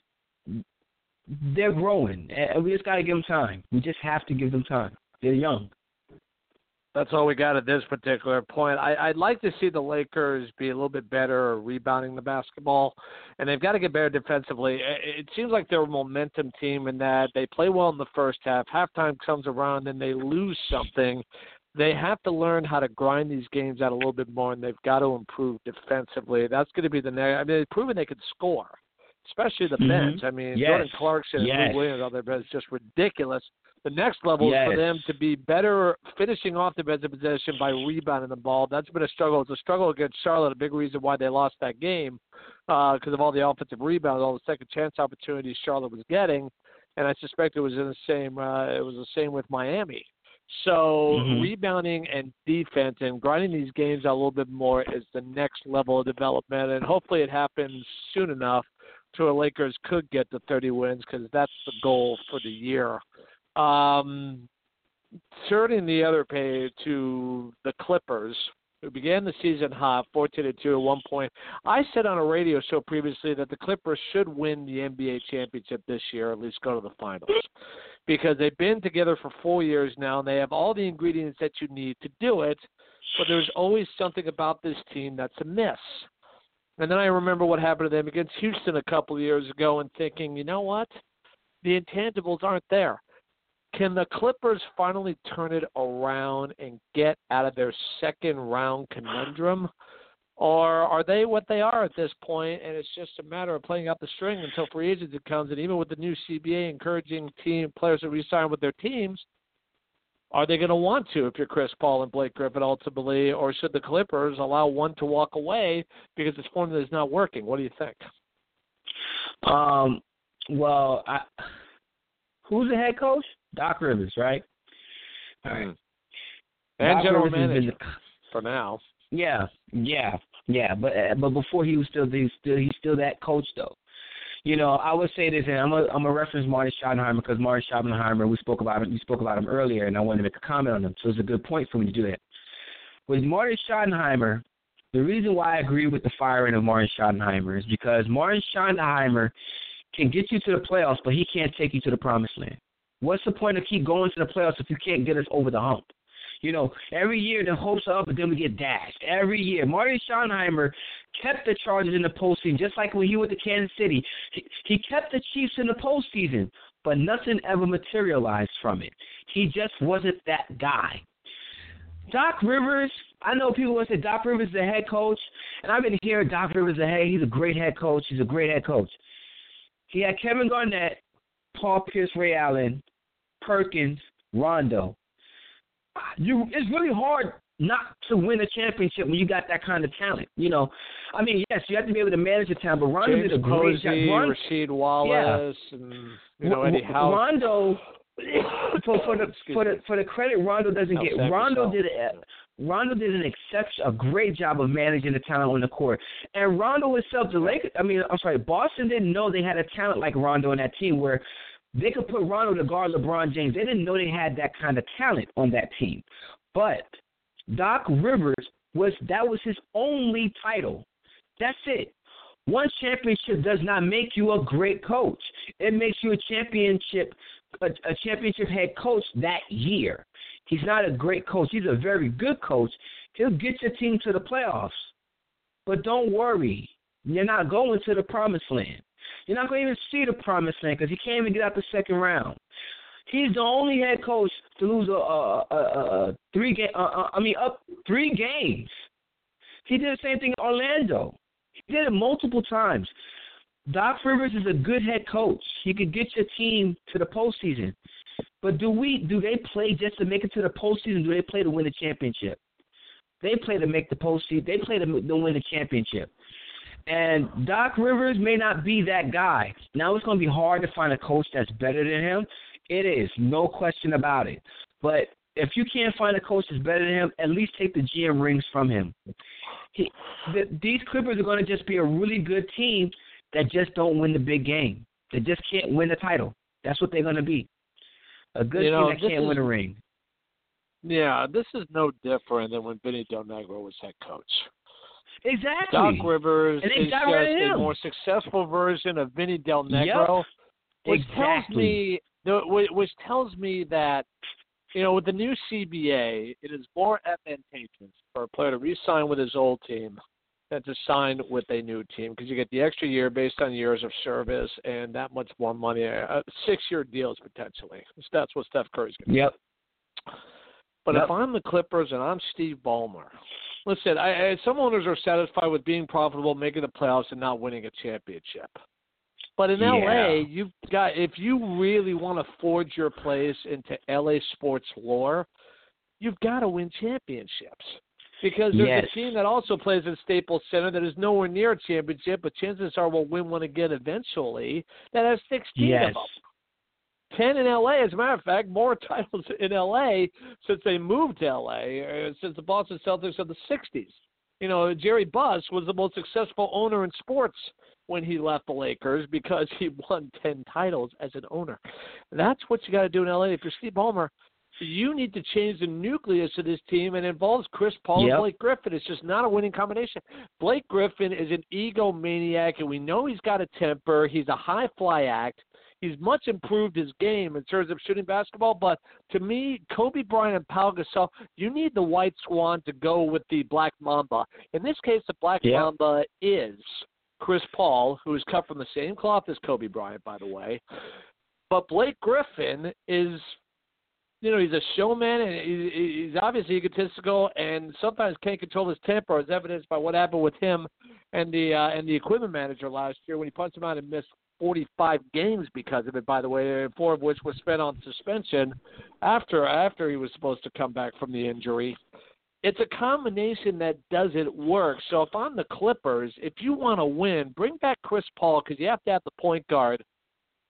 they're growing, and we just got to give them time. We just have to give them time. They're young. That's all we got at this particular point. I'd like to see the Lakers be a little bit better at rebounding the basketball, and they've got to get better defensively. It seems like they're a momentum team in that they play well in the first half. Halftime comes around, and they lose something. They have to learn how to grind these games out a little bit more, and they've got to improve defensively. That's going to be the next. They've proven they can score, especially the bench. Yes. Jordan Clarkson and Lou Williams on their bench is just ridiculous. The next level is for them to be better finishing off the defensive possession by rebounding the ball. That's been a struggle. It's a struggle against Charlotte, a big reason why they lost that game because of all the offensive rebounds, all the second chance opportunities Charlotte was getting, and I suspect it was the same with Miami. So rebounding and defense and grinding these games out a little bit more is the next level of development, and hopefully it happens soon enough to where Lakers could get to 30 wins because that's the goal for the year. Turning the other page to the Clippers, who began the season hot, 14-2 at one point. I said on a radio show previously that the Clippers should win the NBA championship this year, at least go to the finals, because they've been together for 4 years now, and they have all the ingredients that you need to do it, but there's always something about this team that's a miss. And then I remember what happened to them against Houston a couple of years ago and thinking, you know what? The intangibles aren't there. Can the Clippers finally turn it around and get out of their second-round conundrum? Or are they what they are at this point, and it's just a matter of playing out the string until free agency comes? And even with the new CBA encouraging players to re-sign with their teams, are they going to want to if you're Chris Paul and Blake Griffin ultimately, or should the Clippers allow one to walk away because this formula is not working? What do you think? Who's the head coach? Doc Rivers, right? All right. And Doc general Rivers manager for now. Yeah. But before he's still that coach though. I would say this, and I'm a reference Marty Schottenheimer because Marty Schottenheimer, we spoke about him earlier, and I wanted to make a comment on him. So it's a good point for me to do that. With Marty Schottenheimer, the reason why I agree with the firing of Marty Schottenheimer is because Marty Schottenheimer can get you to the playoffs, but he can't take you to the promised land. What's the point of keep going to the playoffs if you can't get us over the hump? Every year the hopes are up, but then we get dashed. Every year. Marty Schottenheimer kept the Chargers in the postseason, just like when he went to Kansas City. He kept the Chiefs in the postseason, but nothing ever materialized from it. He just wasn't that guy. Doc Rivers, I know people want to say Doc Rivers is the head coach, and I've been hearing Doc Rivers say, he's a great head coach. He's a great head coach. He had Kevin Garnett, Paul Pierce, Ray Allen, Perkins, Rondo. It's really hard not to win a championship when you got that kind of talent. Yes, you have to be able to manage the talent, but Rondo James did a great job. Rasheed Wallace, and Eddie Howe. Rondo, for the credit Rondo doesn't get, Rondo did a great job of managing the talent on the court. And Rondo himself, Boston didn't know they had a talent like Rondo on that team where they could put Rondo to guard LeBron James. They didn't know they had that kind of talent on that team. But Doc Rivers, that was his only title. That's it. One championship does not make you a great coach. It makes you a championship head coach that year. He's not a great coach. He's a very good coach. He'll get your team to the playoffs. But don't worry. You're not going to the promised land. You're not going to even see the promised land because he can't even get out the second round. He's the only head coach to lose up 3 games. He did the same thing in Orlando. He did it multiple times. Doc Rivers is a good head coach. He could get your team to the postseason. But do they play just to make it to the postseason? Do they play to win the championship? They play to make the postseason. They play to win the championship. And Doc Rivers may not be that guy. Now it's going to be hard to find a coach that's better than him. It is, no question about it. But if you can't find a coach that's better than him, at least take the GM rings from him. These Clippers are going to just be a really good team that just don't win the big game. They just can't win the title. That's what they're going to be. A good team that can't win a ring. Yeah, this is no different than when Vinny Del Negro was head coach. Exactly. Doc Rivers is just a more successful version of Vinny Del Negro, which tells me that, with the new CBA, it is more advantageous for a player to re-sign with his old team than to sign with a new team because you get the extra year based on years of service and that much more money. 6-year deals potentially. That's what Steph Curry's going to Yep. But if I'm the Clippers and I'm Steve Ballmer, listen, some owners are satisfied with being profitable, making the playoffs, and not winning a championship. But in LA, if you really want to forge your place into LA sports lore, you've got to win championships. Because there's a team that also plays at Staples Center that is nowhere near a championship, but chances are we'll win one again eventually, that has 16 of them. 10 in L.A., as a matter of fact, more titles in L.A. since they moved to L.A., since the Boston Celtics of the 60s. Jerry Buss was the most successful owner in sports when he left the Lakers because he won 10 titles as an owner. That's what you got to do in L.A. If you're Steve Ballmer, you need to change the nucleus of this team, and it involves Chris Paul and Blake Griffin. It's just not a winning combination. Blake Griffin is an egomaniac, and we know he's got a temper. He's a high-fly act. He's much improved his game in terms of shooting basketball, but to me, Kobe Bryant and Pau Gasol, you need the white swan to go with the black mamba. In this case, the black mamba is Chris Paul, who is cut from the same cloth as Kobe Bryant, by the way. But Blake Griffin is, he's a showman, and he's obviously egotistical, and sometimes can't control his temper, as evidenced by what happened with him and the equipment manager last year when he punched him out and missed 45 games because of it, by the way, 4 of which were spent on suspension after he was supposed to come back from the injury. It's a combination that doesn't work. So if I'm the Clippers, if you want to win, bring back Chris Paul because you have to have the point guard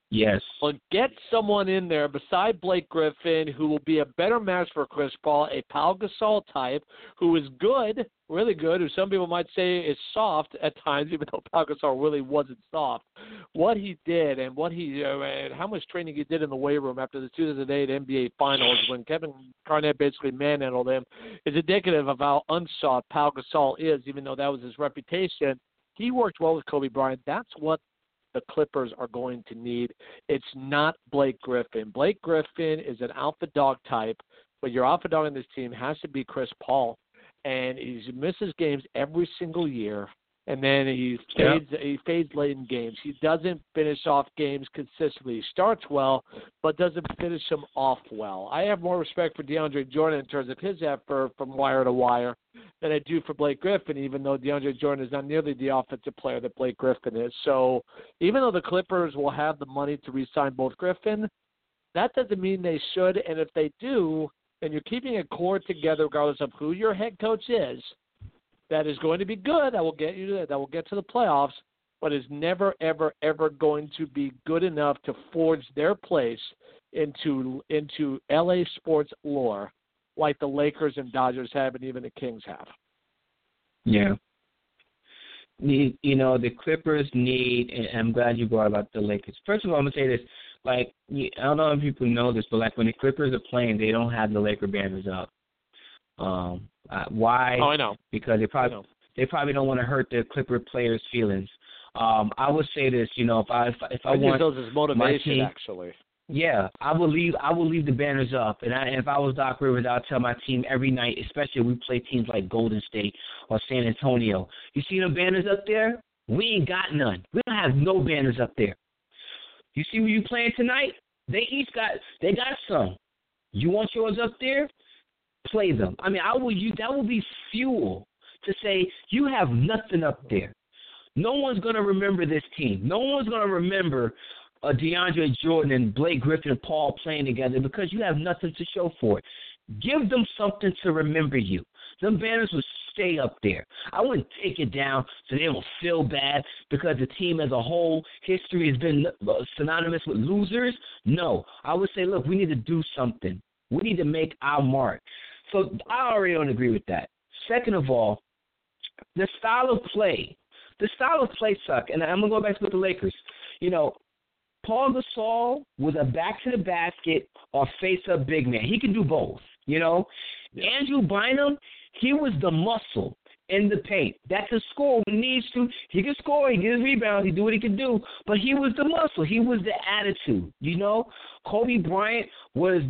Yes. But get someone in there beside Blake Griffin who will be a better match for Chris Paul, a Pau Gasol type who is good, really good, who some people might say is soft at times, even though Pau Gasol really wasn't soft. What he did and and how much training he did in the weight room after the 2008 NBA Finals when Kevin Garnett basically manhandled him is indicative of how unsoft Pau Gasol is, even though that was his reputation. He worked well with Kobe Bryant. That's what the Clippers are going to need. It's not Blake Griffin. Blake Griffin is an alpha dog type, but your alpha dog in this team has to be Chris Paul. And he misses games every single year, and then he fades late in games. He doesn't finish off games consistently. He starts well, but doesn't finish them off well. I have more respect for DeAndre Jordan in terms of his effort from wire to wire than I do for Blake Griffin, even though DeAndre Jordan is not nearly the offensive player that Blake Griffin is. So even though the Clippers will have the money to re-sign both Griffin, that doesn't mean they should, and if they do, and you're keeping a core together regardless of who your head coach is, that is going to be good. That will get to the playoffs, but is never, ever, ever going to be good enough to forge their place into LA sports lore like the Lakers and Dodgers have and even the Kings have. Yeah. You know, the Clippers need, and I'm glad you brought up the Lakers. First of all, I'm going to say this. Like, I don't know if people know this, but, like, when the Clippers are playing, they don't have the Laker banners up. Why? Oh, I know. Because they probably don't want to hurt the Clipper players' feelings. I would say this, you know, if I want use those as motivation, my team, actually. Yeah, I will leave the banners up, and if I was Doc Rivers, I'd tell my team every night, especially if we play teams like Golden State or San Antonio. You see them banners up there? We ain't got none. We don't have no banners up there. You see who you playing tonight? They got some. You want yours up there? Play them. I mean, that will be fuel to say you have nothing up there. No one's gonna remember this team. No one's gonna remember DeAndre Jordan and Blake Griffin and Paul playing together because you have nothing to show for it. Give them something to remember you. Them banners will stay up there. I wouldn't take it down so they will feel bad because the team as a whole, history has been synonymous with losers. No. I would say, look, we need to do something. We need to make our mark. So I already don't agree with that. Second of all, the style of play. The style of play suck. And I'm going to go back to the Lakers. You know, Paul Gasol was a back-to-the-basket or face-up big man. He can do both, you know. Yeah. Andrew Bynum, he was the muscle in the paint that could score when he needs to. He can score, he gets rebounds, he do what he can do, but he was the muscle. He was the attitude, you know. Kobe Bryant was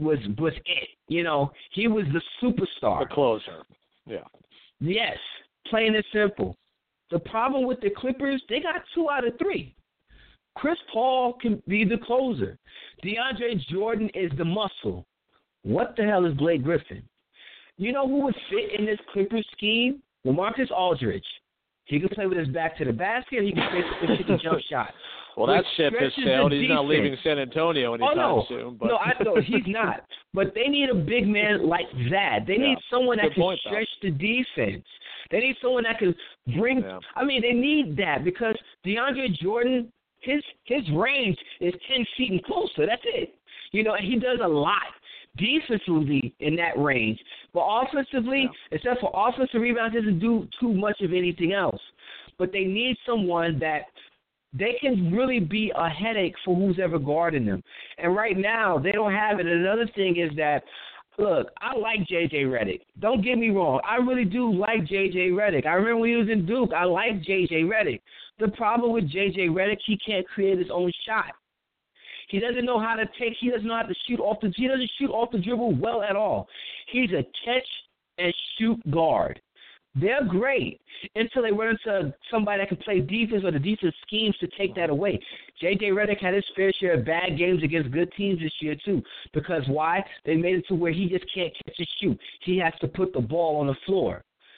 it, you know. He was the superstar. The closer, yeah. Yes, plain and simple. The problem with the Clippers, they got 2 out of 3. Chris Paul can be the closer. DeAndre Jordan is the muscle. What the hell is Blake Griffin? You know who would fit in this Clippers scheme? LaMarcus Aldridge. He can play with his back to the basket, or he can hit the jump shot. Well, that ship has sailed. He's not leaving San Antonio anytime soon. But. No, I know he's not. But they need a big man like that. They need someone that can stretch the defense. They need someone that can bring. Yeah. I mean, they need that because DeAndre Jordan, his range is 10 feet and closer. That's it. You know, and he does a lot defensively in that range. But offensively, except for offensive rebounds, doesn't do too much of anything else. But they need someone that they can really be a headache for who's ever guarding them. And right now, they don't have it. And another thing is that, look, I like J.J. Redick. Don't get me wrong. I really do like J.J. Redick. I remember when he was in Duke, I liked J.J. Redick. The problem with J.J. Redick, he can't create his own shot. He doesn't know how to he doesn't know how to shoot off he doesn't shoot off the dribble well at all. He's a catch and shoot guard. They're great until they run into somebody that can play defense or the defense schemes to take that away. J.J. Redick had his fair share of bad games against good teams this year, too. Because why? They made it to where he just can't catch and shoot. He has to put the ball on the floor.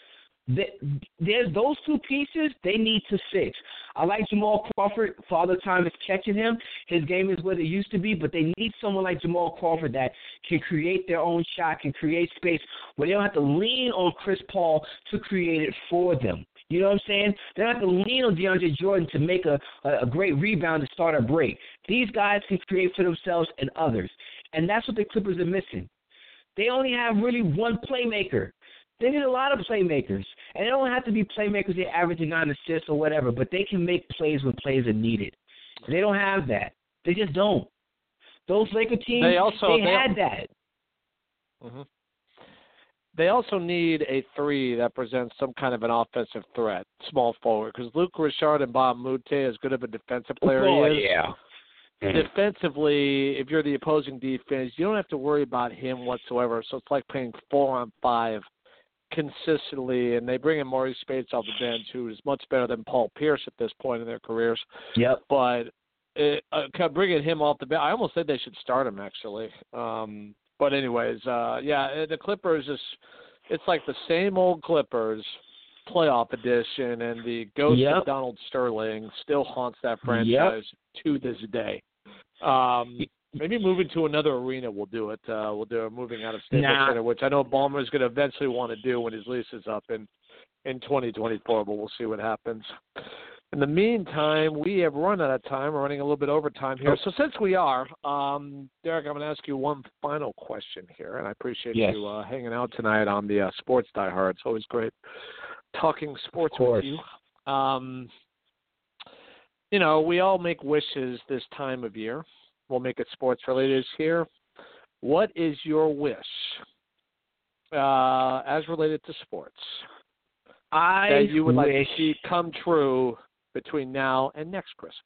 There's those 2 pieces they need to fix. I like Jamal Crawford. Father Time is catching him. His game is what it used to be, but they need someone like Jamal Crawford that can create their own shot, can create space, where they don't have to lean on Chris Paul to create it for them. You know what I'm saying? They don't have to lean on DeAndre Jordan to make a great rebound to start a break. These guys can create for themselves and others, and that's what the Clippers are missing. They only have really one playmaker. They need a lot of playmakers, and they don't have to be playmakers that averaging 9 assists or whatever, but they can make plays when plays are needed. They don't have that. They just don't. Those Laker teams, they had that. Mm-hmm. They also need a three that presents some kind of an offensive threat, small forward, because Luke Richard and Bob Moute, as good of a defensive player he is, yeah. Defensively, if you're the opposing defense, you don't have to worry about him whatsoever. So it's like playing 4-on-5 consistently, and they bring in Maurice Spates off the bench, who is much better than Paul Pierce at this point in their careers. Yep. But bringing him off the bench, I almost said they should start him, actually. But anyways, the Clippers, it's like the same old Clippers playoff edition, and the ghost of Donald Sterling still haunts that franchise to this day. Maybe moving to another arena will do it. Moving out of Staples Center, which I know Ballmer is going to eventually want to do when his lease is up in 2024, but we'll see what happens. In the meantime, we have run out of time. We're running a little bit over time here. So since we are, Derek, I'm going to ask you one final question here, and I appreciate you hanging out tonight on the Sports Die Hard. It's always great talking sports with you. We all make wishes this time of year. We'll make it sports related here. What is your wish as related to sports that you would like to see come true between now and next Christmas?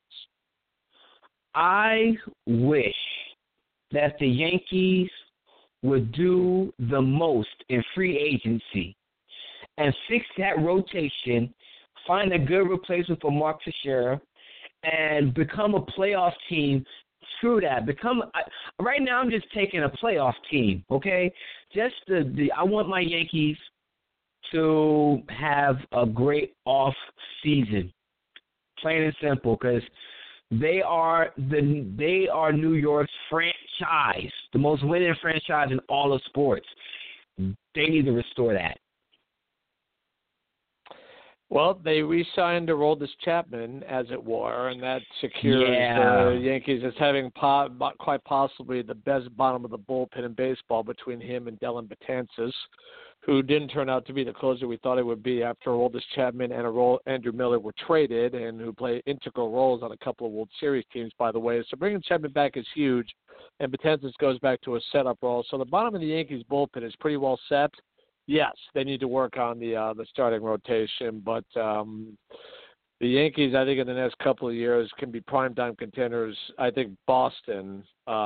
I wish that the Yankees would do the most in free agency and fix that rotation, find a good replacement for Mark Teixeira, and become a playoff team through that. Right now I'm just taking a playoff team, okay? I want my Yankees to have a great off season, plain and simple, because they are New York's franchise, the most winning franchise in all of sports. They need to restore that. Well, they re-signed Aroldis Chapman, as it were, and that secures the Yankees as having quite possibly the best bottom of the bullpen in baseball between him and Dellin Betances, who didn't turn out to be the closer we thought it would be after Aroldis Chapman and Andrew Miller were traded, and who play integral roles on a couple of World Series teams, by the way. So bringing Chapman back is huge, and Betances goes back to a setup role. So the bottom of the Yankees bullpen is pretty well set. Yes, they need to work on the starting rotation, but the Yankees, I think, in the next couple of years can be primetime contenders. I think Boston,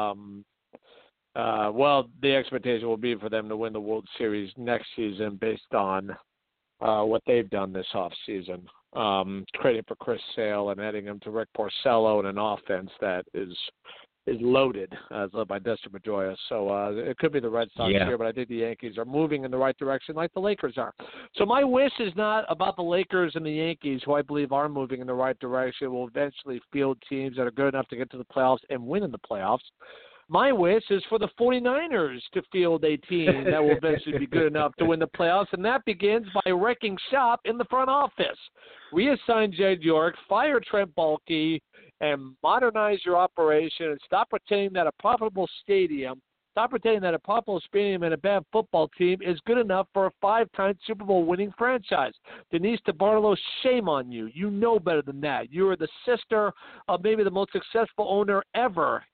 the expectation will be for them to win the World Series next season based on what they've done this offseason, trading for Chris Sale and adding him to Rick Porcello and an offense that is loaded, as led by Dustin Pedroia. So it could be the Red Sox here, but I think the Yankees are moving in the right direction like the Lakers are. So my wish is not about the Lakers and the Yankees, who I believe are moving in the right direction, will eventually field teams that are good enough to get to the playoffs and win in the playoffs. My wish is for the 49ers to field a team that will eventually be good enough to win the playoffs, and that begins by wrecking shop in the front office. Reassign Jed York, fire Trent Baalke, and modernize your operation, and stop pretending that a profitable stadium and a bad football team is good enough for a 5-time Super Bowl winning franchise. Denise DeBartolo, shame on you. You know better than that. You are the sister of maybe the most successful owner ever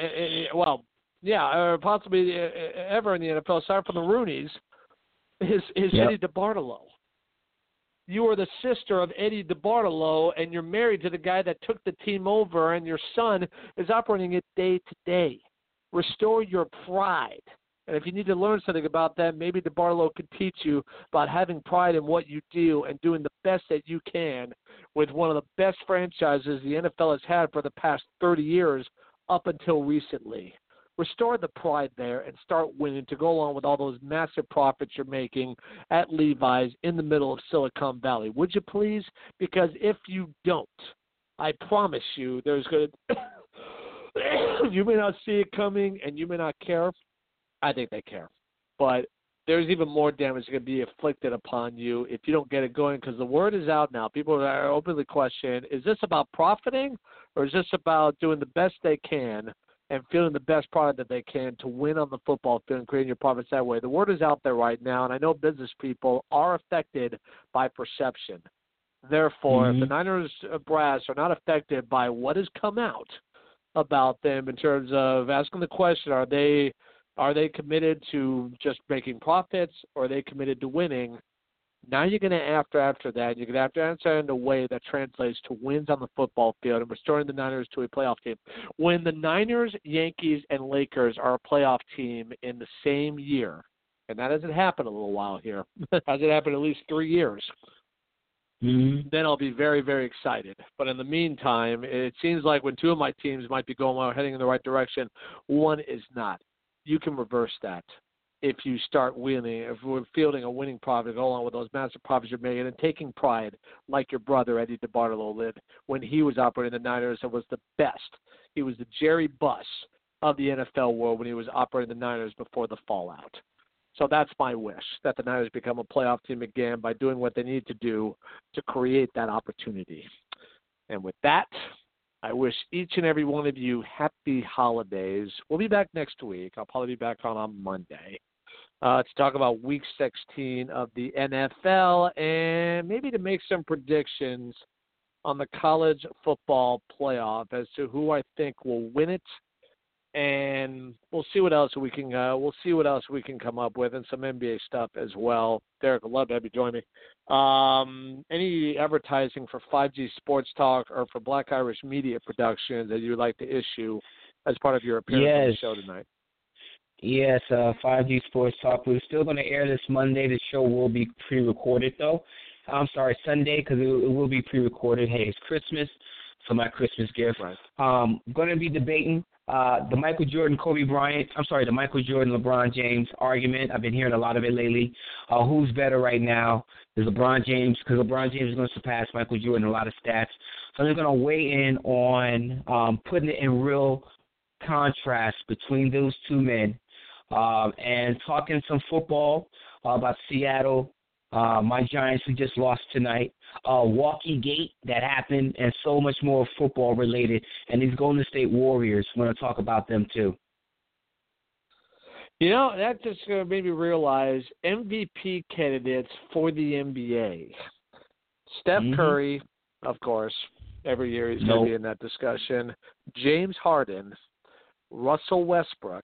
possibly ever in the NFL, aside from the Rooneys, is Eddie DeBartolo. You are the sister of Eddie DeBartolo, and you're married to the guy that took the team over, and your son is operating it day to day. Restore your pride. And if you need to learn something about that, maybe DeBartolo could teach you about having pride in what you do and doing the best that you can with one of the best franchises the NFL has had for the past 30 years up until recently. Restore the pride there and start winning to go along with all those massive profits you're making at Levi's in the middle of Silicon Valley. Would you please? Because if you don't, I promise you there's going to – you may not see it coming and you may not care. I think they care. But there's even more damage that can be inflicted upon you if you don't get it going, because the word is out now. People are openly questioning, is this about profiting or is this about doing the best they can and feeling the best product that they can to win on the football field and creating your profits that way? The word is out there right now, and I know business people are affected by perception. Therefore, if the Niners brass are not affected by what has come out about them in terms of asking the question, are they committed to just making profits, or are they committed to winning? Now you're going to after that, you're going to have to answer in a way that translates to wins on the football field and restoring the Niners to a playoff team. When the Niners, Yankees, and Lakers are a playoff team in the same year, and that hasn't happened a little while here, hasn't happened at least 3 years, then I'll be very, very excited. But in the meantime, it seems like when two of my teams might be heading in the right direction, one is not. You can reverse that if you start winning, if we're fielding a winning product, go along with those massive profits you're making and taking pride, like your brother Eddie DeBartolo did when he was operating the Niners and was the best. He was the Jerry Buss of the NFL world when he was operating the Niners before the fallout. So that's my wish, that the Niners become a playoff team again by doing what they need to do to create that opportunity. And with that, I wish each and every one of you happy holidays. We'll be back next week. I'll probably be back on Monday to talk about Week 16 of the NFL and maybe to make some predictions on the college football playoff as to who I think will win it. And we'll see what else we can come up with, and some NBA stuff as well. Derek, I'd love to have you join me. Any advertising for 5G Sports Talk or for Black Irish Media Productions that you would like to issue as part of your appearance on the show tonight? Yes, 5G Sports Talk. We're still going to air this Monday. The show will be pre-recorded, though. I'm sorry, Sunday, because it will be pre-recorded. Hey, it's Christmas, so my Christmas gift. Right. Going to be debating the Michael Jordan LeBron James argument. I've been hearing a lot of it lately. Who's better right now? Is LeBron James, because LeBron James is going to surpass Michael Jordan in a lot of stats. So they're going to weigh in on putting it in real contrast between those two men and talking some football about Seattle. My Giants, who just lost tonight, Walkie Gate that happened, and so much more football related. And these Golden State Warriors, we're going to talk about them too. You know, that just made me realize MVP candidates for the NBA. Steph Curry, of course, every year he's going to be in that discussion. James Harden, Russell Westbrook,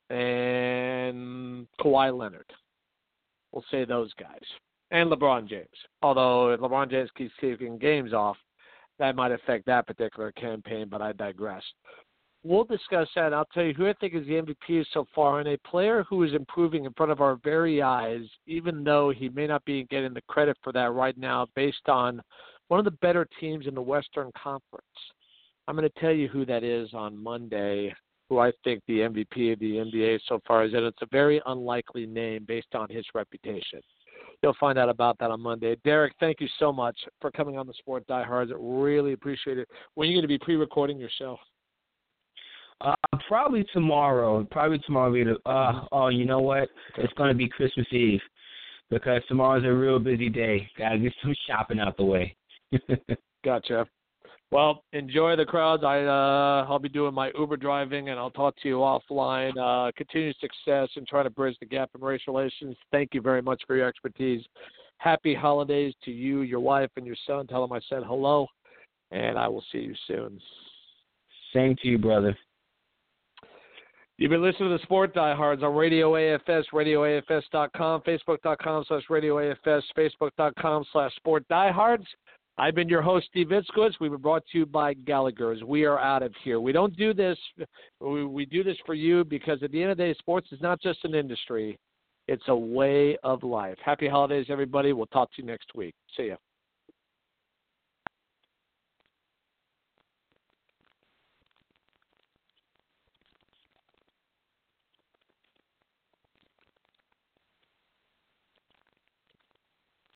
and Kawhi Leonard. We'll say those guys. And LeBron James. Although if LeBron James keeps taking games off, that might affect that particular campaign, but I digress. We'll discuss that, and I'll tell you who I think is the MVP so far, and a player who is improving in front of our very eyes, even though he may not be getting the credit for that right now based on one of the better teams in the Western Conference. I'm going to tell you who that is on Monday, who I think the MVP of the NBA so far is, and it's a very unlikely name based on his reputation. You'll find out about that on Monday. Derek, thank you so much for coming on the Sport Diehards. Really appreciate it. When are you going to be pre-recording your show? Probably tomorrow. You know what? It's going to be Christmas Eve because tomorrow's a real busy day. Got to get some shopping out the way. Gotcha. Well, enjoy the crowds. I'll be doing my Uber driving, and I'll talk to you offline. Continued success in trying to bridge the gap in race relations. Thank you very much for your expertise. Happy holidays to you, your wife, and your son. Tell them I said hello, and I will see you soon. Same to you, brother. You've been listening to the Sport Diehards on Radio AFS, radioafs.com, facebook.com/radioafs, facebook.com/Sport Diehards. I've been your host, Steve Itzkowitz. We've been brought to you by Gallagher's. We are out of here. We don't do this. We do this for you because at the end of the day, sports is not just an industry. It's a way of life. Happy holidays, everybody. We'll talk to you next week. See ya.